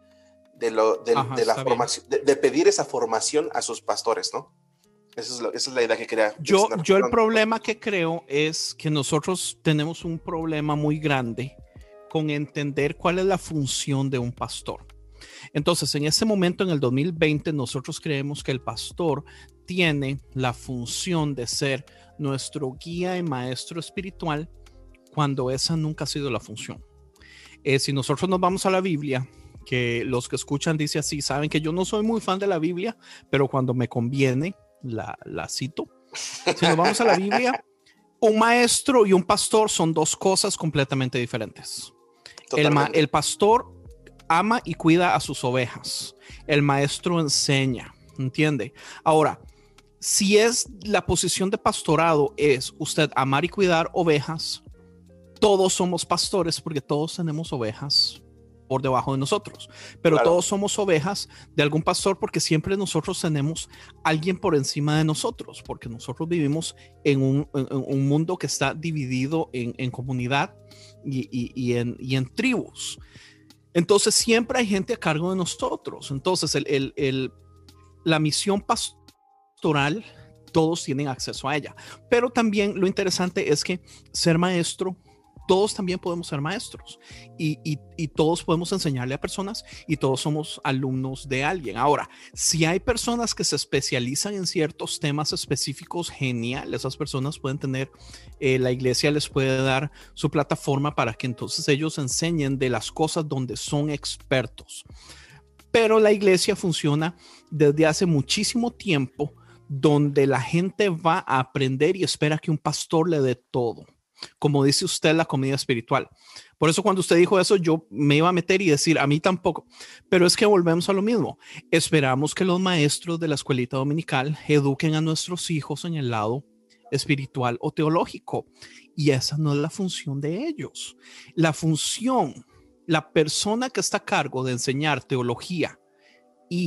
la formación, de pedir esa formación a sus pastores, ¿no? Esa es la idea que quería. Yo el problema que creo es que nosotros tenemos un problema muy grande con entender cuál es la función de un pastor. Entonces, en ese momento, en el 2020, nosotros creemos que el pastor tiene la función de ser nuestro guía y maestro espiritual, cuando esa nunca ha sido la función. Si nosotros nos vamos a la Biblia, que los que escuchan dice así, saben que yo no soy muy fan de la Biblia, pero cuando me conviene la cito. Si nos vamos a la Biblia, un maestro y un pastor son dos cosas completamente diferentes. El pastor ama y cuida a sus ovejas. El maestro enseña, ¿entiende? Ahora, si es la posición de pastorado, es usted amar y cuidar ovejas, todos somos pastores porque todos tenemos ovejas por debajo de nosotros, pero claro, todos somos ovejas de algún pastor, porque siempre nosotros tenemos alguien por encima de nosotros, porque nosotros vivimos en un mundo que está dividido en comunidad y en tribus. Entonces siempre hay gente a cargo de nosotros. Entonces la misión pastoral, todos tienen acceso a ella, pero también lo interesante es que ser maestro, todos también podemos ser maestros y todos podemos enseñarle a personas y todos somos alumnos de alguien. Ahora, si hay personas que se especializan en ciertos temas específicos, genial, esas personas pueden tener, la iglesia les puede dar su plataforma para que entonces ellos enseñen de las cosas donde son expertos. Pero la iglesia funciona desde hace muchísimo tiempo, donde la gente va a aprender y espera que un pastor le dé todo. Como dice usted, la comida espiritual. Por eso cuando usted dijo eso, yo me iba a meter y decir, a mí tampoco. Pero es que volvemos a lo mismo. Esperamos que los maestros de la escuelita dominical eduquen a nuestros hijos en el lado espiritual o teológico. Y esa no es la función de ellos. La función, la persona que está a cargo de enseñar teología y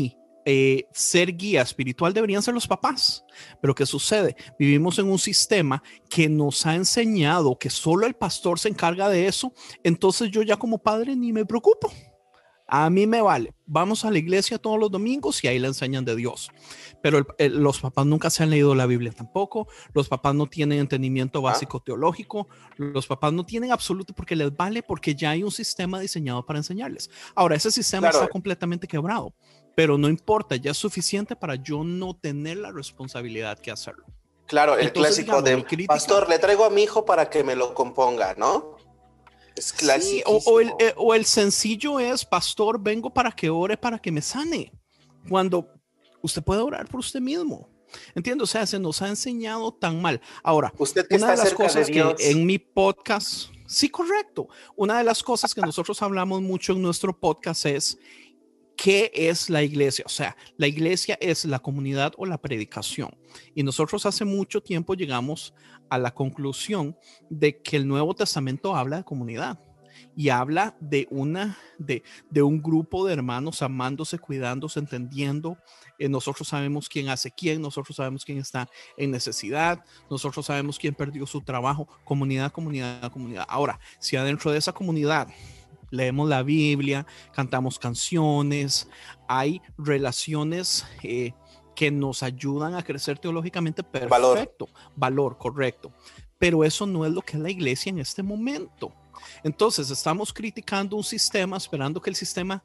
ser guía espiritual deberían ser los papás. Pero ¿qué sucede? Vivimos en un sistema que nos ha enseñado que solo el pastor se encarga de eso. Entonces yo ya como padre ni me preocupo. A mí me vale. Vamos a la iglesia todos los domingos y ahí le enseñan de Dios. Pero los papás nunca se han leído la Biblia tampoco. Los papás no tienen entendimiento básico teológico. Los papás no tienen absoluto porque les vale, porque ya hay un sistema diseñado para enseñarles. Ahora, ese sistema está completamente quebrado, pero no importa, ya es suficiente para yo no tener la responsabilidad que hacerlo. Claro, el Entonces, clásico digamos, de pastor, le traigo a mi hijo para que me lo componga, ¿no? Es clásico. Sí, o el sencillo es, pastor, vengo para que ore, para que me sane. Cuando usted puede orar por usted mismo. Entiendo, o sea, se nos ha enseñado tan mal. Ahora, usted que una de está las cosas de que en mi podcast, sí, correcto. Una de las cosas que nosotros hablamos mucho en nuestro podcast es ¿qué es la iglesia? O sea, la iglesia es la comunidad o la predicación. Y nosotros hace mucho tiempo llegamos a la conclusión de que el Nuevo Testamento habla de comunidad y habla de un grupo de hermanos amándose, cuidándose, entendiendo. Nosotros sabemos quién hace quién, nosotros sabemos quién está en necesidad, nosotros sabemos quién perdió su trabajo. Comunidad, comunidad, comunidad. Ahora, si adentro de esa comunidad leemos la Biblia, cantamos canciones, hay relaciones que nos ayudan a crecer teológicamente, perfecto, valor, correcto. Pero eso no es lo que es la iglesia en este momento. Entonces estamos criticando un sistema, esperando que el sistema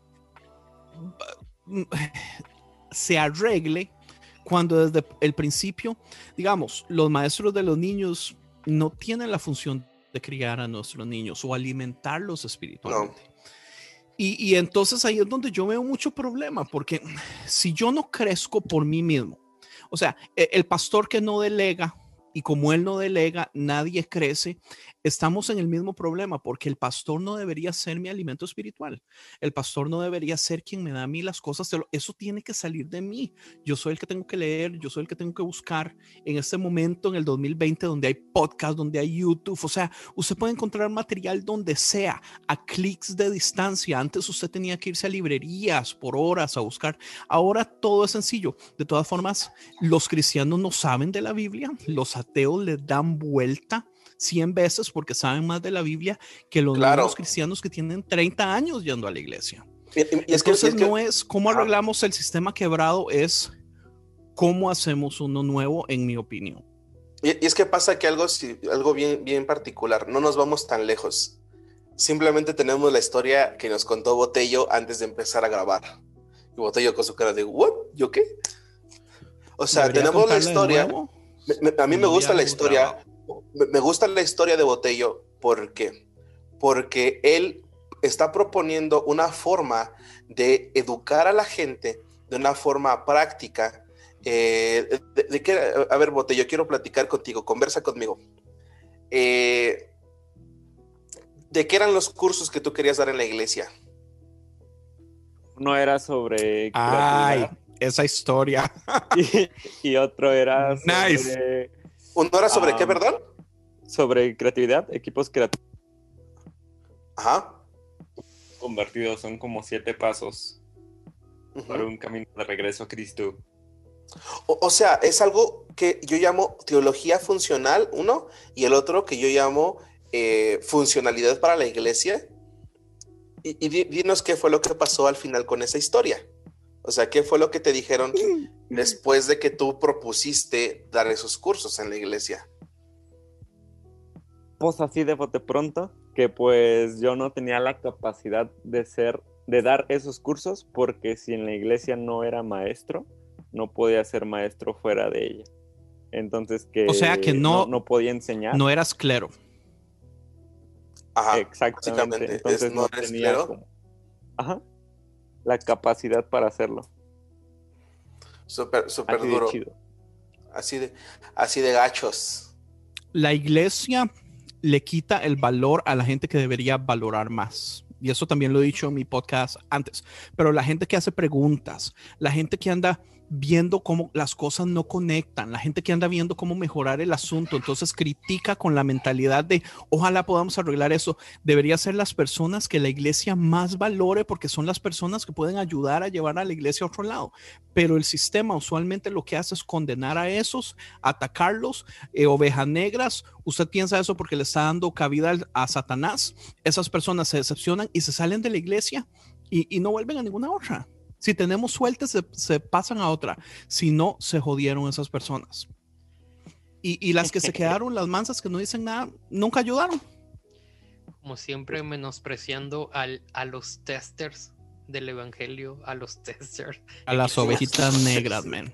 se arregle, cuando desde el principio, digamos, los maestros de los niños no tienen la función de criar a nuestros niños o alimentarlos espiritualmente. No. Y entonces ahí es donde yo veo mucho problema, porque si yo no crezco por mí mismo, o sea, el pastor que no delega, y como él no delega, nadie crece, estamos en el mismo problema, porque el pastor no debería ser mi alimento espiritual. El pastor no debería ser quien me da a mí las cosas. Eso tiene que salir de mí. Yo soy el que tengo que leer, yo soy el que tengo que buscar. En este momento, en el 2020, donde hay podcast, donde hay YouTube, o sea, usted puede encontrar material donde sea, a clics de distancia. Antes usted tenía que irse a librerías por horas a buscar. Ahora todo es sencillo. De todas formas, los cristianos no saben de la Biblia, los ateos les dan vuelta 100 veces porque saben más de la Biblia que los mismos cristianos que tienen 30 años yendo a la iglesia. Entonces no es cómo arreglamos el sistema quebrado, es cómo hacemos uno nuevo, en mi opinión. Y es que pasa que algo bien particular, no nos vamos tan lejos. Simplemente tenemos la historia que nos contó Botello antes de empezar a grabar. Y Botello con su cara de, ¿what? ¿Yo qué? O sea, tenemos la historia. A mí me gusta la historia. Me gusta la historia de Botello. ¿Por qué? Porque él está proponiendo una forma de educar a la gente de una forma práctica. A ver, Botello, quiero platicar contigo. Conversa conmigo. ¿De qué eran los cursos que tú querías dar en la iglesia? Uno era sobre creatividad. Esa historia. y otro era sobre... Nice. ¿Uno era sobre qué, perdón? Sobre creatividad, equipos creativos. Ajá. Convertidos son como 7 pasos para un camino de regreso a Cristo. O sea, es algo que yo llamo teología funcional, uno, y el otro que yo llamo funcionalidad para la iglesia. Y dinos qué fue lo que pasó al final con esa historia. O sea, ¿qué fue lo que te dijeron después de que tú propusiste dar esos cursos en la iglesia? Pues así de bote pronto, que pues yo no tenía la capacidad de dar esos cursos, porque si en la iglesia no era maestro, no podía ser maestro fuera de ella. Entonces o sea que no podía enseñar. No eras clero. Ajá, exactamente. Entonces no tenía la capacidad para hacerlo. Súper duro. Chido. Así de gachos. La iglesia le quita el valor a la gente que debería valorar más. Y eso también lo he dicho en mi podcast antes. Pero la gente que hace preguntas, la gente que anda viendo cómo las cosas no conectan, la gente que anda viendo cómo mejorar el asunto, entonces critica con la mentalidad de ojalá podamos arreglar eso. Debería ser las personas que la iglesia más valore porque son las personas que pueden ayudar a llevar a la iglesia a otro lado, pero el sistema usualmente lo que hace es condenar a esos, atacarlos, ovejas negras. Usted piensa eso porque le está dando cabida a Satanás. Esas personas se decepcionan y se salen de la iglesia y no vuelven a ninguna otra. Si tenemos suerte, se pasan a otra. Si no, se jodieron esas personas. Y las que se quedaron, las mansas que no dicen nada, nunca ayudaron. Como siempre, menospreciando a los testers del evangelio, a los testers. A las ovejitas negras, man.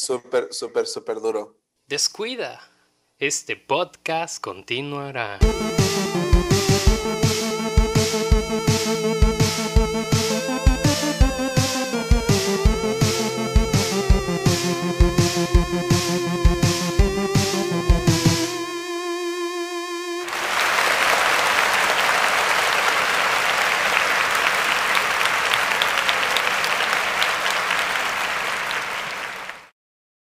Súper duro. Descuida. Este podcast continuará.